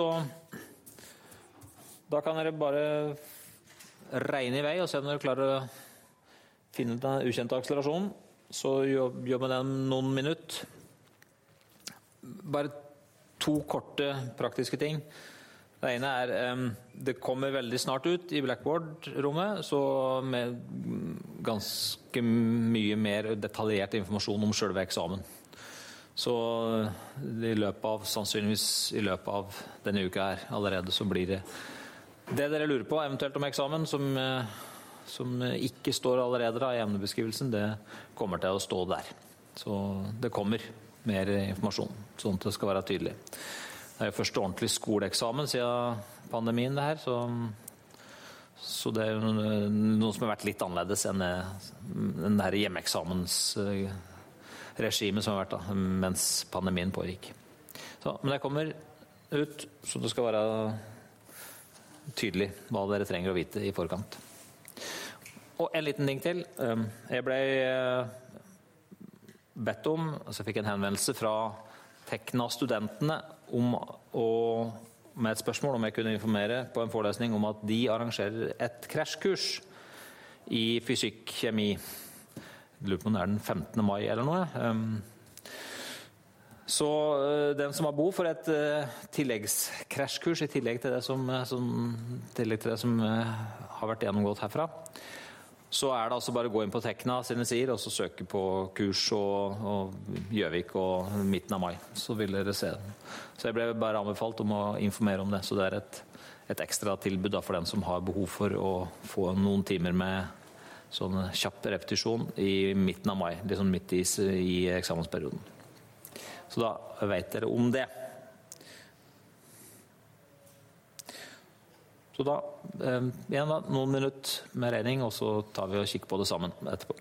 da kan dere bare regne i vei og se om dere klarer å finne den ukjente akselerasjonen. Så jobb, jobb med den noen minutter. Bare to korte praktiske ting. Det ene er um, det kommer veldig snart ut i Blackboard-rommet, så med ganske mye mer detaljert informasjon om selve eksamen. Så i løpet av, sannsynligvis i løpet av denne uka her allerede, så blir det det dere lurer på, eventuelt om eksamen, som, som ikke står allerede da, i emnebeskrivelsen, det kommer til å stå der. Så det kommer mer informasjon, sånn at det skal være tydelig. Det er jo første ordentlig skoleeksamen siden pandemien det her, så, så det er jo noe som har vært litt annerledes enn den der hjemmeeksamensregimet som har vært da, mens pandemien pågikk. Så, men det kommer ut, så det skal være tydelig hva dere trenger å vite i forkant. Og en liten ting til. Jeg ble bedt om, altså jeg fikk en henvendelse fra Tekna-studentene om å, med et spørsmål om jeg kunne informere på en forelesning om at de arrangerer et krasjkurs i fysikk-kjemi. Jeg lurer på om det er den femtende mai eller noe. Så den som har behov for et tilleggskrasjkurs i tillegg til det som, som, tillegg til det som har vært gjennomgått herfra, så er det altså bare å gå inn på Tekna sine sider og så søke på kurs og, og Gjøvik og midten av mai, så vil dere se den. Så jeg ble bare anbefalt om å informere om det, så det er et, et ekstra tilbud da, for den som har behov for å få noen timer med sånn kjapp repetisjon i midten av mai, liksom midt i, i eksamensperioden. Så da vet dere om det. Så da, eh, igjen da, noen minutter med regning, og så tar vi og kikker på det sammen etterpå.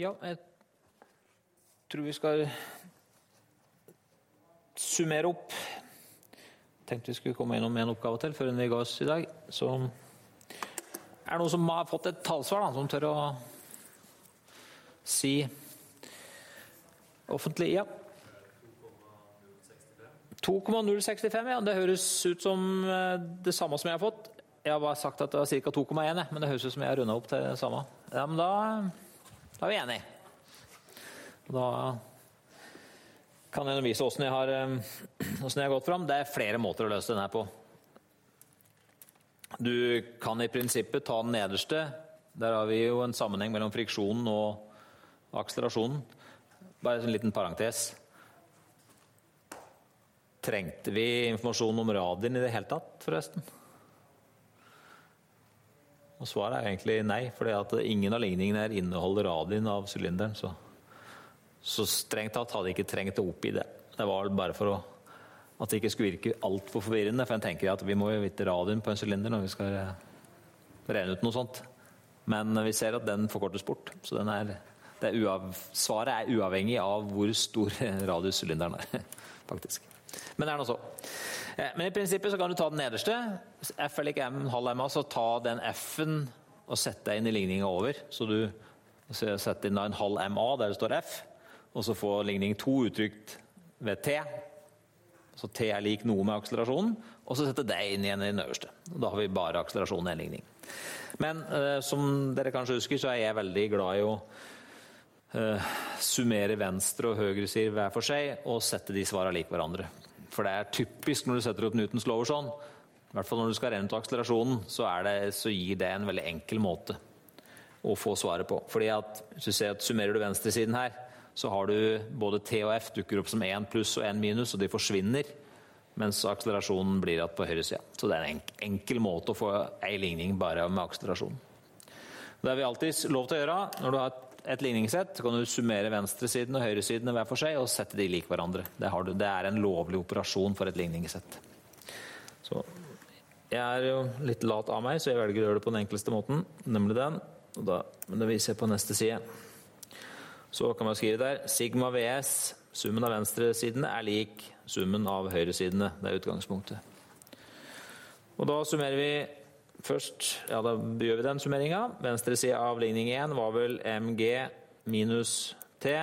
Ja, jeg tror vi skal summere opp. Jeg tenkte vi skulle komme innom en oppgave til før vi ga oss i dag. Så er det noen som har fått et talsvar, da, som tør å si offentlig, ja. to komma null seks fem, ja. Det høres ut som det samme som jeg har fått. Jeg har bare sagt at det var cirka to komma én, men det høres ut som jeg har rundet opp til det samme. Ja, men da, da er vi enige. Da kan jeg vise hvordan jeg har, hvordan jeg har gått fram. Det er flere måter å løse den her på. Du kan i prinsippet ta den nederste. Der har vi jo en sammenheng mellom friksjonen og akselerasjonen. Bare en liten parentes. Trengte vi informasjon om radien i det hele tatt, forresten? Og svaret er egentlig nei, fordi at ingen av ligningene her inneholder radien av sylinderen, så, så strengt tatt hadde jeg ikke trengt å opp i det. Det var bare for å, at det ikke skulle virke alt for forvirrende, for jeg tenker at vi må jo vite radien på en sylinder når vi skal regne ut noe sånt. Men vi ser at den forkortes bort, så den er, det er uav, svaret er uavhengig av hvor stor radius sylinderen er, faktisk. Men det er noe så. Men i prinsippet så kan du ta den nederste, F eller ikke M, halv M, så ta den F-en og sette inn i ligningen over. Så du setter inn en halv M A der det står F, og så får ligning to uttrykt ved T. Så T er lik noe med akselerasjonen, og så setter det inn igjen i den øverste. Da har vi bare akselerasjonen i en ligning. Men eh, som dere kanskje husker, så er jeg veldig glad i å eh, summere venstre og høyre sider hver for seg, og sette de svarene lik hverandre. For det er typisk når du setter opp Newtons lover sånn, i hvert fall når du skal regne ut akselerasjonen, så, er det, så gir det en veldig enkel måte å få svaret på. Fordi at, hvis du ser at summerer du venstre siden her, så har du både T og F dukker opp som en pluss og en minus, og de forsvinner, mens akselerasjonen blir at på høyre siden. Så det er en enkel måte å få en ligning bare med akselerasjonen. Det har vi alltid lov til å gjøre. Når du har et ligningssett, så kan du summere venstre siden og høyre siden hver for seg, og sette de lik hverandre. Det, har du. Det er en lovlig operasjon for et ligningssett. Så jeg er jo litt lat av meg, så jeg velger å gjøre det på den enkleste måten, nemlig den. Og da, men det viser jeg på neste side. Så kan man skrive der, sigma vs, summen av venstre sidene er lik summen av høyre sidene. Det er utgangspunktet. Og da summerer vi først, ja da gjør vi den summeringen. Venstre side av ligning én var vel mg minus t.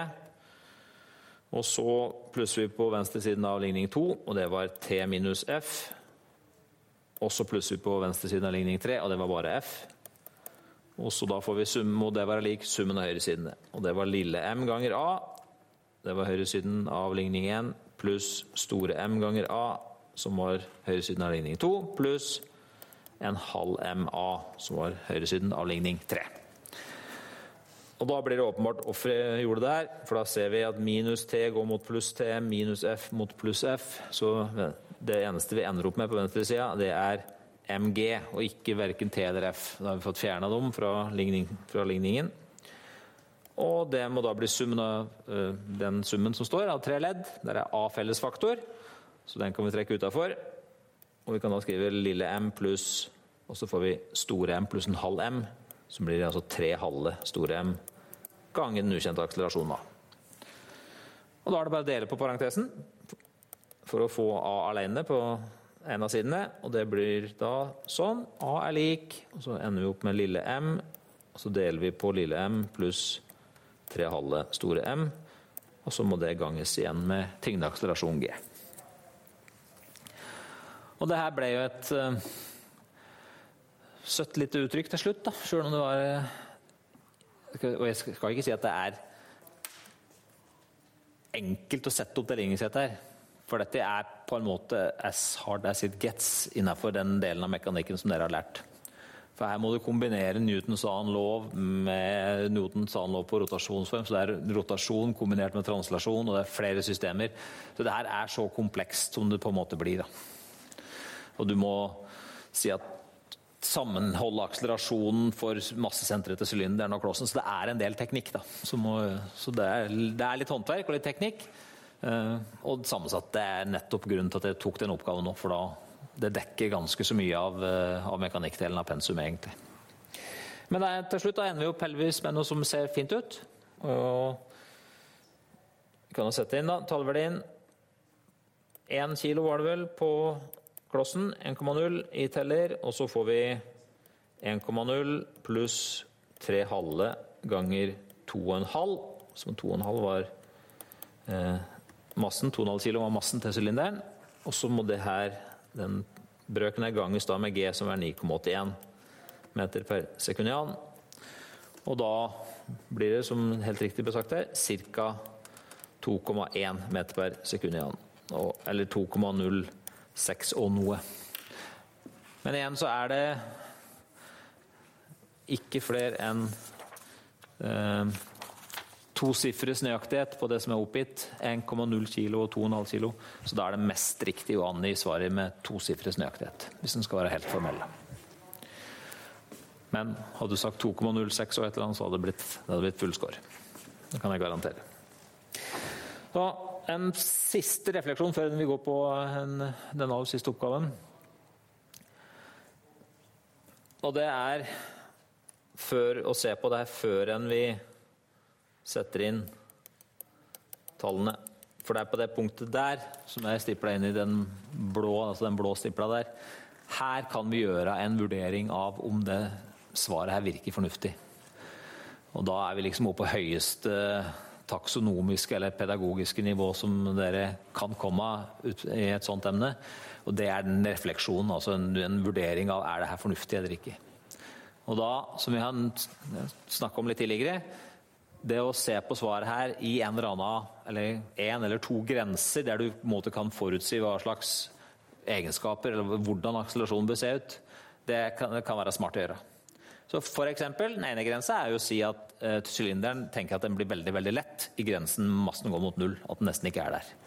Og så plusser vi på venstre siden av ligning to, og det var t minus f. Og så plusser vi på venstre siden av ligning tre, og det var bare f. Og så da får vi sum, og det var lik summen av høyre sidene. Og det var lille m ganger a. Det var høyre siden av ligning én, pluss store m ganger a, som var høyre siden av ligning to, pluss en halv M A, som var høyresiden av ligning tre. Og da blir det åpenbart hvorfor jeg gjorde det her, for da ser vi at minus T går mot pluss T, minus F mot pluss F, så det eneste vi ender opp med på venstre siden, det er M G, og ikke hverken T eller F. Da har vi fått fjernet dem fra, ligning, fra ligningen. Og det må da bli summen av uh, den summen som står av tre ledd, der er A fellesfaktor, så den kan vi trekke utenfor. Og vi kan da skrive lille m pluss, og så får vi store m pluss en halv m, som blir altså tre halve store m, ganger den ukjente akselerasjonen A. Og da er det bare å dele på parentesen, for å få A alene på en av sidene, og det blir da sånn, A er lik, og så ender vi opp med lille m, og så deler vi på lille m pluss tre halve store m, og så må det ganges igjen med tyngdeakselerasjon G. Og det her ble jo et uh, søtt lite uttrykk til slutt, da. Selv om det var uh, og jeg skal ikke si at det er enkelt å sette opp det ligningssettet her. For dette er på en måte as hard as it gets innenfor den delen av mekanikken som dere har lært. For her må du kombinere Newtons annen lov med Newtons annen lov på rotasjonsform. Så det er rotasjon kombinert med translasjon, og det er flere systemer. Så det her er så komplekst som det på en måte blir, da. Og du må si at sammenholde akselerasjonen for massesenteret til sylinderen og klossen, så det er en del teknikk da. Så, må, så det, er, det er litt håndverk og litt teknikk, uh, og sammensatt, det er nettopp grunnen til at jeg tok den oppgaven nå, for da det dekker ganske så mye av, uh, av mekanikkdelen av pensum egentlig. Men det er, til slutt da ender vi opp heldigvis med noe som ser fint ut. Og vi kan jo sette inn da, tallverdien. én kilo var det vel på klossen, en komma null i teller, og så får vi en komma null pluss tre halve ganger to og en halv, som to og en halv var eh, massen, to og en halv kilo var massen til sylinderen, og så må det her, den brøken her ganges da med G som er ni komma åttien meter per sekund. Og da blir det, som helt riktig ble sagt her, cirka to komma en meter per sekund, eller to komma null seks og noe. Men igjen så er det ikke flere enn eh, to siffres nøyaktighet på det som er oppgitt, en komma null kilo og to komma fem kilo, så da er det mest riktig å angi svaret med to siffres nøyaktighet, hvis den skal være helt formell. Men hadde du sagt to komma null seks og et eller annet, så hadde det blitt, det hadde blitt full score. Det kan jeg garantere. Så en siste refleksjon før vi går på en, den aller siste oppgaven. Og det er før, å se på det her før enn vi setter inn tallene. For det er på det punktet der, som er stiplet inn i den blå, altså den blå stipla der, her kan vi gjøre en vurdering av om det svaret her virker fornuftig. Og da er vi liksom oppe på høyeste taksonomiske eller pedagogiske nivå som dere kan komme ut i et sånt emne. Og det er den refleksjonen, altså en, en vurdering av er det her fornuftig eller ikke. Og da, som vi har snakket om litt tidligere, det å se på svaret her i en eller annen, eller en eller to grenser, der du på en måte kan forutsi hva slags egenskaper, eller hvordan akselerasjonen bør se ut, det kan, det kan være smart å gjøre. Så for eksempel, den ene grensa er jo å si at eh, sylinderen tenker at den blir veldig, veldig lett i grensen massen går mot null, at den nesten ikke er der.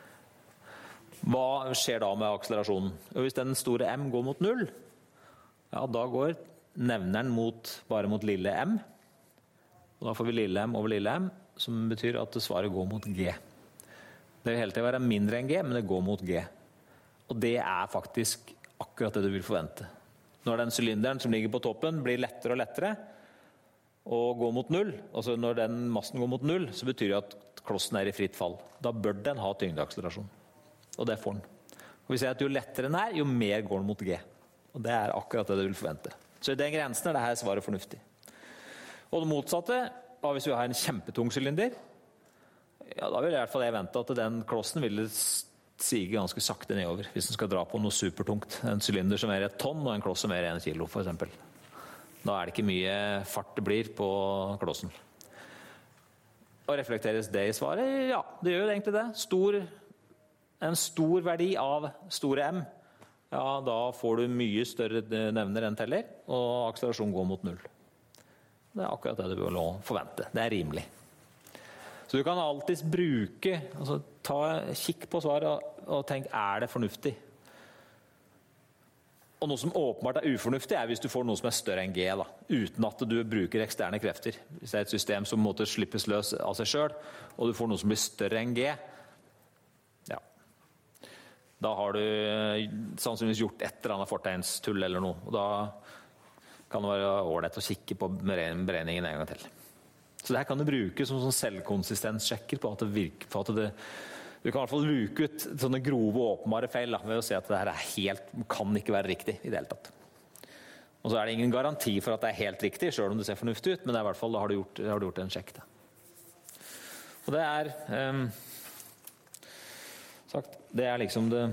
Hva skjer da med akselerasjonen? Og hvis den store M går mot null, ja, da går nevneren mot, bare mot lille m. Og da får vi lille m over lille m, som betyr at svaret går mot G. Det vil hele tiden være mindre enn G, men det går mot G. Og det er faktisk akkurat det du vil forvente. Når den sylinderen som ligger på toppen blir lettere og lettere og går mot null, altså når den massen går mot null, så betyr det at klossen er i fritt fall. Da bør den ha tyngdeakselerasjon. Og det får den. Og vi ser at jo lettere den er, jo mer går den mot G. Og det er akkurat det du vil forvente. Så i den grensen er det her svaret fornuftig. Og det motsatte, hvis vi har en kjempetung sylinder, ja, da vil i hvert fall jeg vente at den klossen vil sige ganske sakte nedover, hvis den skal dra på noe supertungt. En sylinder som er et tonn, og en kloss som er en kilo, for eksempel. Da er det ikke mye fart det blir på klossen. Og reflekteres det i svaret? Ja, det gjør egentlig det. Stor, en stor verdi av store M, ja, da får du mye større nevner enn teller, og akselerasjon går mot null. Det er akkurat det du vil forvente. Det er rimelig. Så du kan alltid bruke, altså ta kikk på svaret og, og tenk, er det fornuftig? Og noe som åpenbart er ufornuftig er hvis du får noe som er større enn G, da, uten at du bruker eksterne krefter. Hvis det er et system som måtte slippes løs av seg selv, og du får noe som blir større enn G, ja, da har du sannsynligvis gjort et eller annet fortegnstull eller noe, og da kan det være ordentlig å kikke på beregningen en gang til. Så det her kan du bruke som sånn selvkonsistenssjekker på at det virker, på at det, du kan i hvert fall luke ut sånne grove og åpenbare feil da, ved å se at det her er helt, kan ikke være riktig i det hele tatt. Og så er det ingen garanti for at det er helt riktig, selv om det ser fornuftig ut, men det er i hvert fall, da har du gjort, har du gjort en sjekk. Da. Og det er, um, sagt, det er liksom det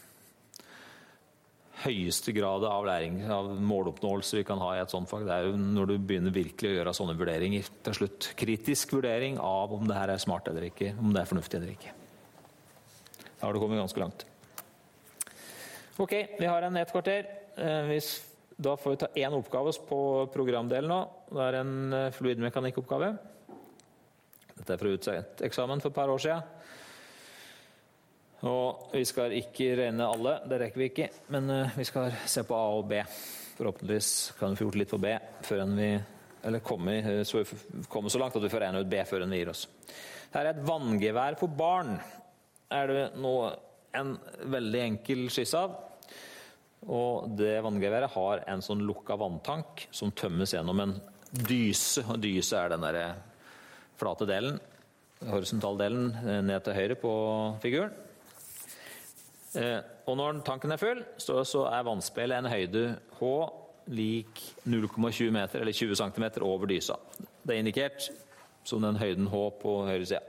høyeste grad av læring, av måloppnåelse vi kan ha i et sånt fag. Det er jo når du begynner virkelig å gjøre sånne vurderinger til slutt. Kritisk vurdering av om det her er smart eller ikke, om det er fornuftig eller ikke. Da har du kommet ganske langt. Ok, vi har en ett kvarter. Da får vi ta en oppgave på programdelen nå. Det er en fluidmekanikkoppgave. Dette er fra utseksamen for et par år siden. Og vi skal ikke regne alle, det rekker vi ikke, men vi skal se på A og B. Forhåpentligvis kan vi få gjort litt på B før vi, eller komme, så, komme så langt at vi får regne ut B før vi gir oss. Her er et vanngevær for barn. Er det nå en veldig enkel skyss av, og det vanngeværet har en sånn lukket vanntank som tømmes gjennom en dyse, og dyse er den der flate delen, horisontaldelen ned til høyre på figuren. Og når tanken er full, så er vannspeilet en høyde H lik null komma tjue meter, eller tjue centimeter over dysa. Det er indikert som den høyden H på høyre side.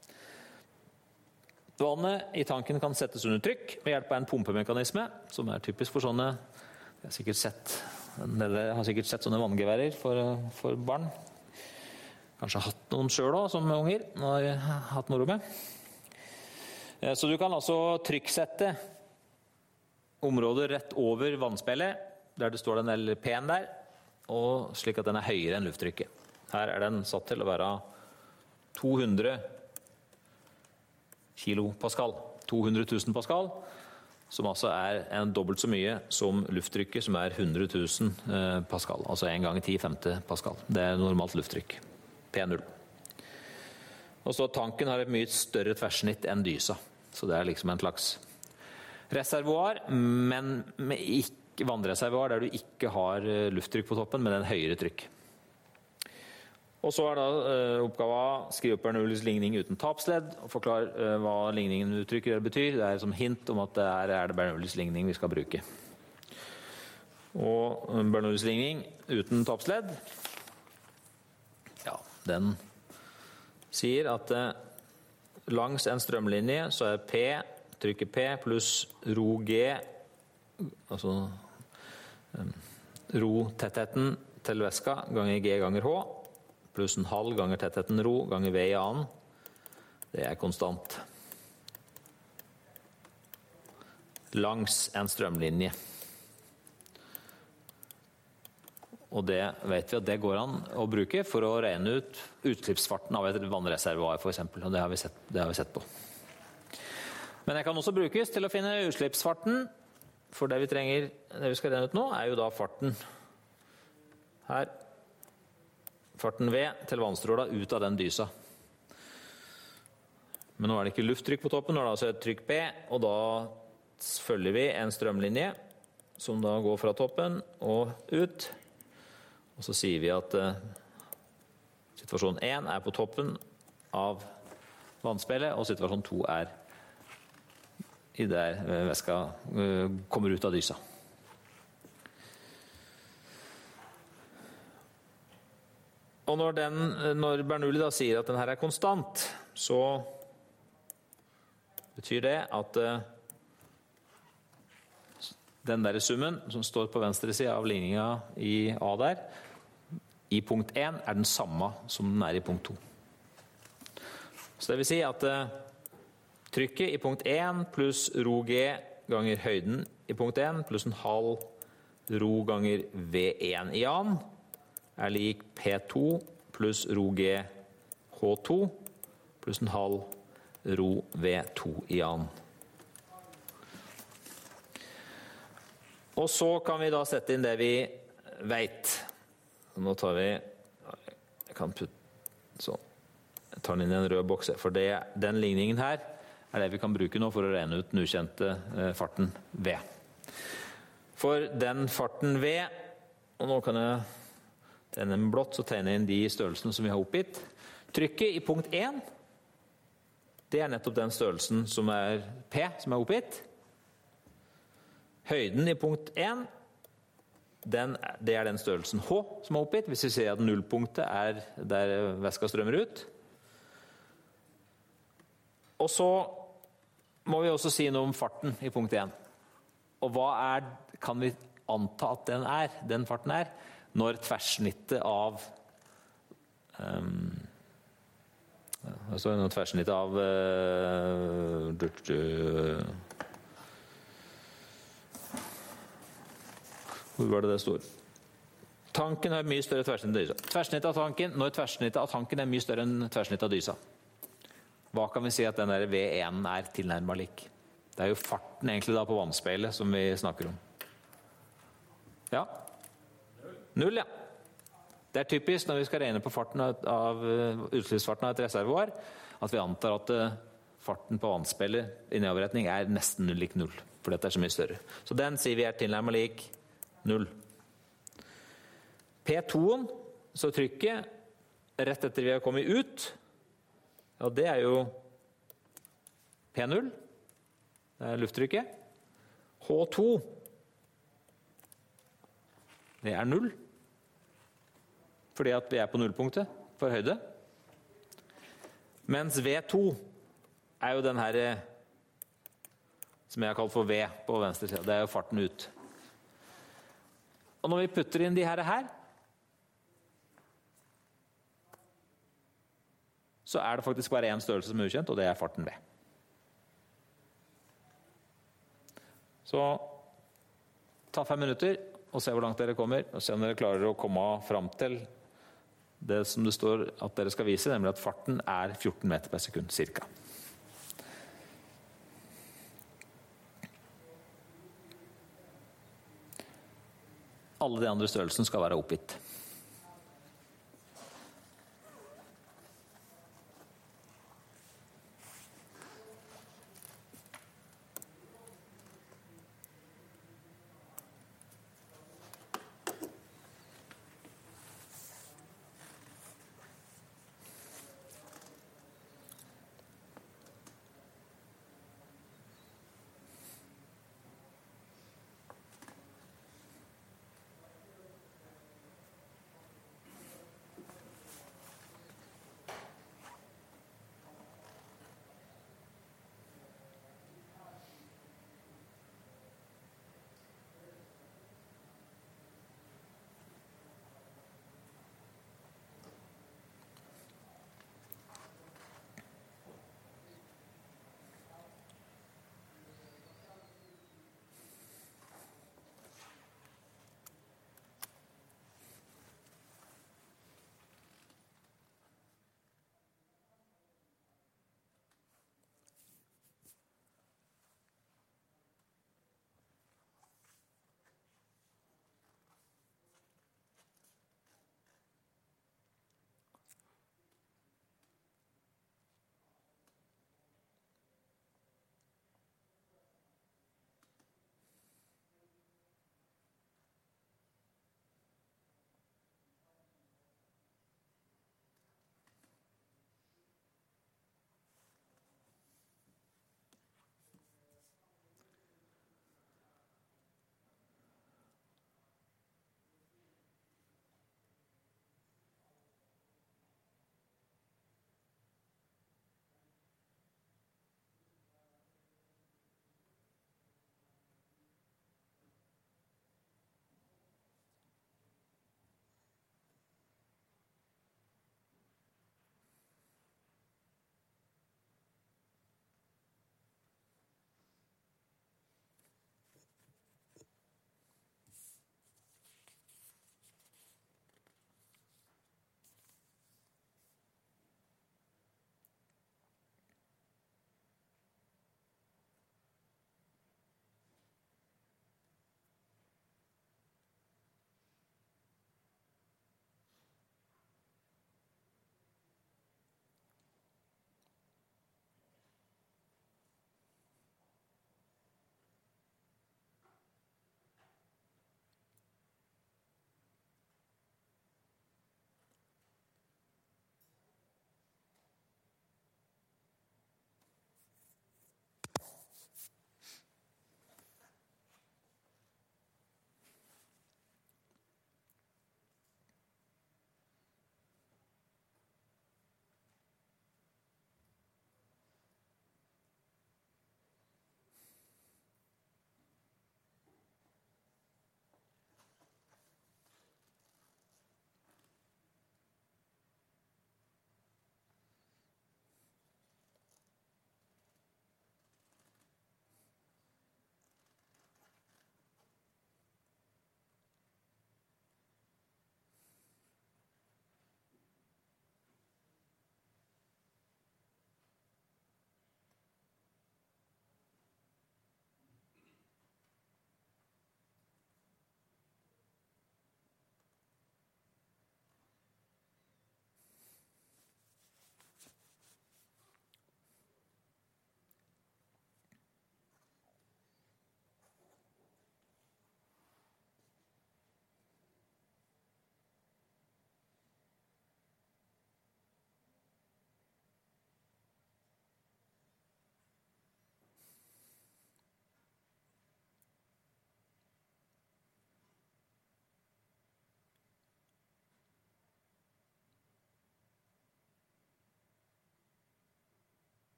Vannet i tanken kan settes under trykk ved hjelp av en pumpemekanisme, som er typisk for sånne, jeg har sikkert sett, dere har sikkert sett sånne vanngeværer for, for barn. Kanskje hatt noen selv også, som unger, og har hatt moro med. Så du kan altså trykksette området rett over vannspeilet, der det står den L P-en der, og slik at den er høyere enn lufttrykket. Her er den satt til å være to hundre kilopascal, to hundre tusen pascal, som altså er en dobbelt så mye som lufttrykket, som er hundre tusen pascal, altså en gang i ti femte pascal. Det er normalt lufttrykk, P null. Og så tanken har et mye større tverrsnitt enn dysa, så det er liksom en slags reservoar, men med ikke vannreservoar der du ikke har lufttrykk på toppen, men en høyere trykk. Og så er da uh, oppgaven skrive opp Bernoullis ligning uten tapsledd, og forklare uh, hva ligningen uttrykker betyr. Det er som hint om at det er, er det Bernoullis ligning vi skal bruke. Og um, Bernoullis ligning uten tapsledd, ja, den sier at uh, langs en strømlinje så er P, trykket P pluss rho G, altså um, rho tettheten til væska ganger G ganger H, pluss en halv ganger tettheten rho ganger V i annen. Det er konstant. Langs en strømlinje. Og det vet vi at det går an å bruke for å regne ut utslippsfarten av et vannreservoar, for eksempel. Og det har vi sett, det har vi sett på. Men det kan også brukes til å finne utslippsfarten, for det vi trenger, det vi skal regne ut nå, er jo da farten her. Farten V til vannstråla ut av den dysa. Men nå er det ikke lufttrykk på toppen, nå er det altså et trykk P, og da følger vi en strømlinje som da går fra toppen og ut. Og så sier vi at uh, situasjon én er på toppen av vannspeilet, og situasjon to er i der væska uh, kommer ut av dysa. Og når, den, når Bernoulli da sier at den her er konstant, så betyr det at uh, den der summen som står på venstre side av ligninga i A der, i punkt én er den samme som den er i punkt to. Så det vil si at uh, trykket i punkt én pluss rho G ganger høyden i punkt én pluss en halv rho ganger V én i annen er lik P to pluss rho G H to pluss en halv rho V to i annen. Og så kan vi da sette inn det vi vet. Nå tar vi, jeg kan putte, så, jeg tar den inn i en rød boks, for det, den ligningen her er det vi kan bruke nå for å regne ut den ukjente eh, farten V. For den farten V, og nå kan jeg tegne med blått, så tegner jeg inn de størrelsene som vi har oppgitt. Trykket i punkt én, det er nettopp den størrelsen som er P, som er oppgitt. Høyden i punkt én, den, det er den størrelsen H som er oppgitt, hvis vi ser at nullpunktet er der væska strømmer ut. Og så må vi også si noe om farten i punkt én. Og hva er, kan vi anta at den er, den farten er, når tverrsnittet av um, altså når tverrsnittet av uh, du, du, hvor var det det stod? Tanken har mye større tverrsnitt av dysa. Tverrsnittet av tanken, når tverrsnittet av tanken er mye større enn tverrsnittet av dysa. Hva kan vi si at den der V én er tilnærmet lik? Det er jo farten egentlig da på vannspeilet som vi snakker om. Ja? Null, ja. Det er typisk når vi skal regne på farten av, av utslippsfarten av et reservoar, at vi antar at uh, farten på vannspeilet i nedoverretning er nesten lik null, for dette er så mye større. Så den sier vi er tilnærmet lik null. P to-en, så trykket, rett etter vi har kommet ut, ja, det er jo P null, det er lufttrykket. H to, det er null, fordi at vi er på nullpunktet for høyde. Mens V to er jo den her, som jeg har kalt for V på venstre side, det er jo farten ut. Og når vi putter inn de her her, så er det faktisk bare en størrelse som er ukjent, og det er farten V. Så ta fem minutter, og se hvor langt dere kommer, og se om dere klarer å komme fram til det som det står at dere skal vise, nemlig at farten er fjorten meter per sekund, cirka. Alle de andre størrelsene skal være oppgitt.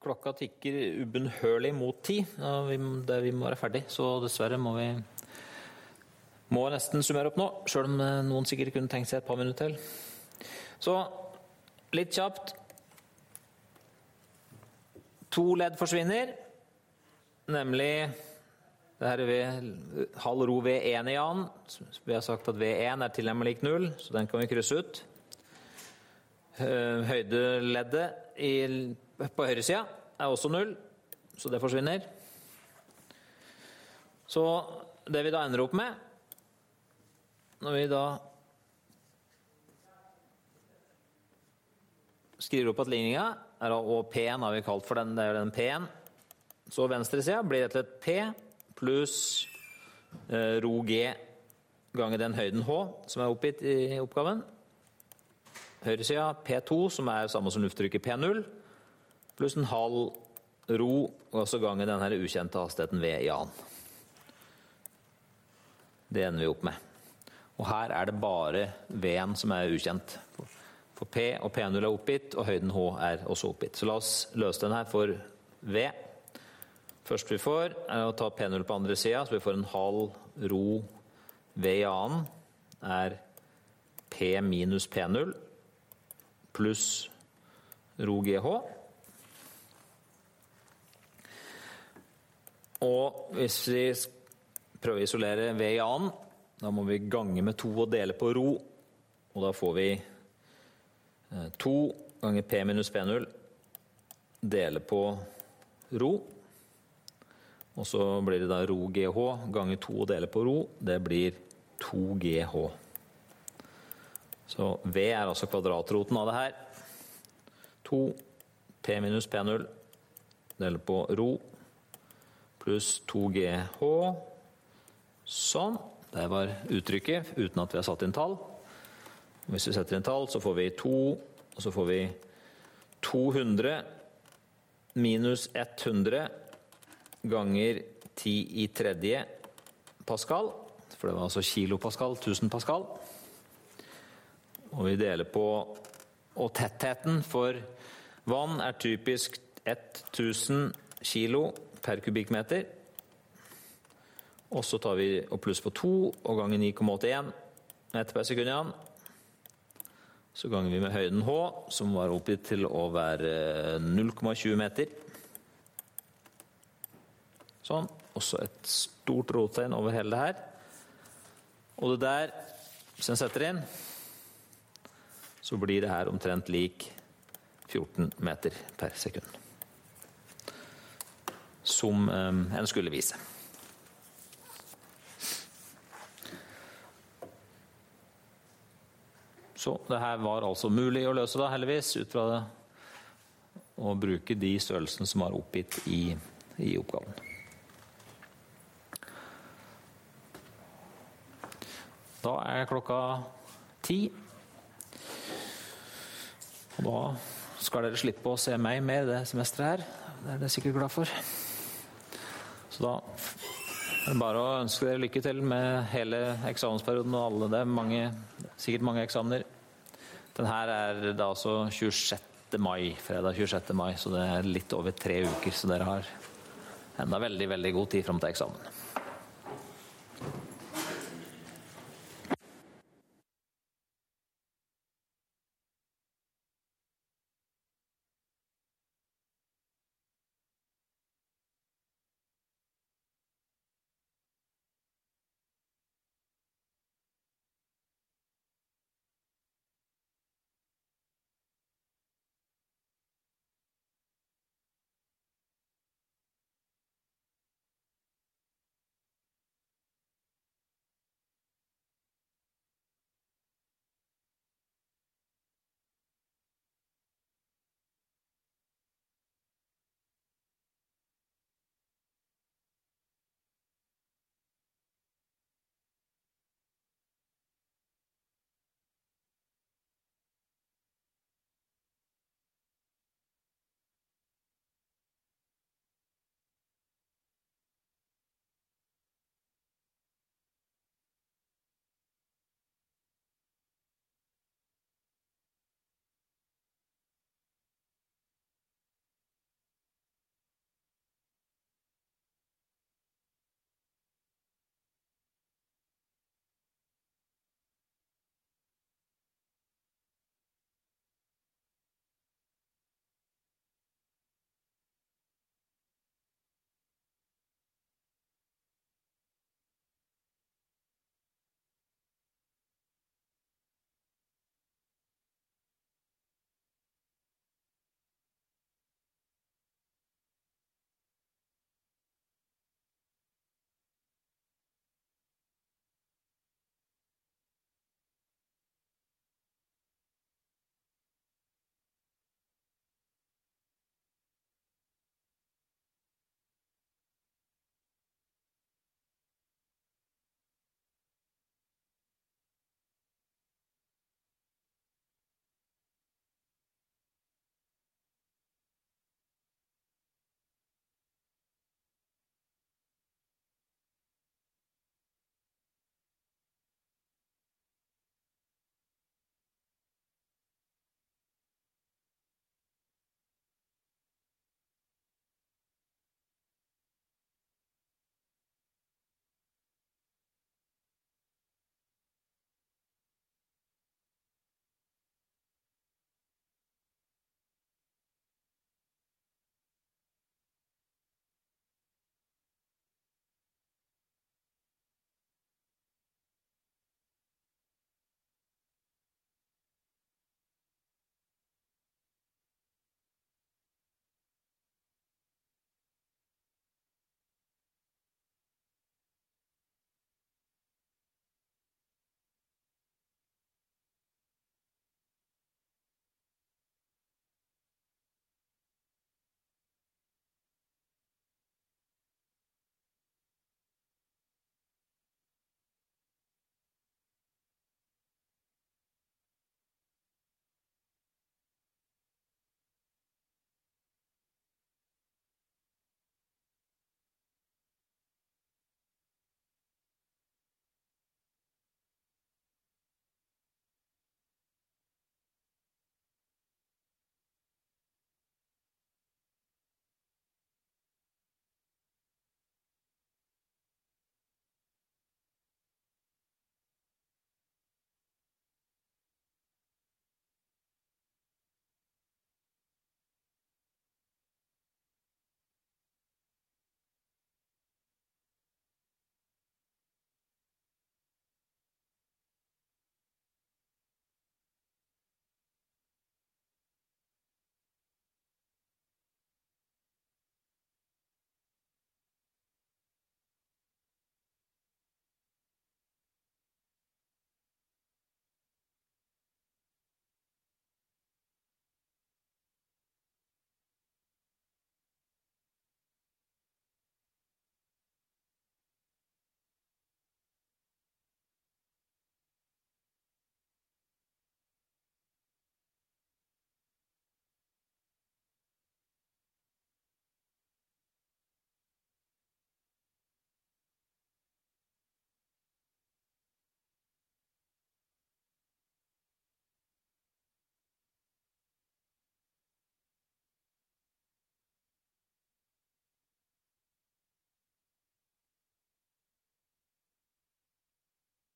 klokka tikker ubønnhørlig mot ti, og vi, det, vi må være ferdig, så dessverre må vi må nesten summere opp nå, selv om noen sikkert kunne tenkt seg et par minutter til. Så litt kjapt. To ledd forsvinner, nemlig det her er ved, halv ro V én i annen. Vi har sagt at V én er tilnærmet lik null, så den kan vi krysse ut. Høydeleddet i, på høyre siden er også null, så det forsvinner. Så det vi da ender opp med, når vi da skriver opp at ligningen er, og P-en har vi kalt for den, det er den P-en. Så venstre siden blir det til P pluss eh, ro G ganger den høyden H som er oppgitt i oppgaven. Høyre siden P to, som er samme som lufttrykket P null, pluss en halv ro, og også ganger den her ukjente hastigheten V i annen. Det ender vi opp med. Og her er det bare V-en som er ukjent. For P og P null er oppgitt, og høyden H er også oppgitt. Så la oss løse den her for V. Først vi får er å ta P null på andre siden, så vi får en halv ro V i annen, er P minus P null, pluss ro G H. Og hvis vi prøver å isolere V i annen, da må vi gange med to og dele på ro, og da får vi to ganger P minus P null, dele på ro, og så blir det da ro G H ganger to og dele på ro, det blir to G H. Så V er altså kvadratroten av det her. to P minus P null, dele på ro, pluss to G H. Sånn. Det var uttrykket, uten at vi har satt inn tall. Hvis vi setter inn tall, så får vi to, og så får vi to hundre minus hundre ganger ti i tredje pascal, for det var altså kilopascal, tusen pascal. Og vi deler på, og tettheten for vann er typisk tusen kilo per kubikkmeter. Og så tar vi og pluss på to, og ganger ni komma åttien meter per sekund igjen. Så ganger vi med høyden H, som var oppgitt til å være null komma tjue meter. Sånn. Også et stort rottegn over hele det her. Og det der, hvis en setter inn, så blir det her omtrent lik fjorten meter per sekund. Som um, en skulle vise. Så det her var altså mulig å løse da, heldigvis, ut fra det, å bruke de størrelsene som var oppgitt i, i oppgaven. Da er klokka ti. Og da skal dere slippe å se meg mer det semesteret her. Det er dere sikkert glad for. Så da er det bare å ønske dere lykke til med hele eksamensperioden og alle det. Mange, sikkert mange eksamener. Den her er da altså tjuesjette mai, fredag tjuesjette mai, så det er litt over tre uker, så dere har enda veldig, veldig god tid frem til eksamen.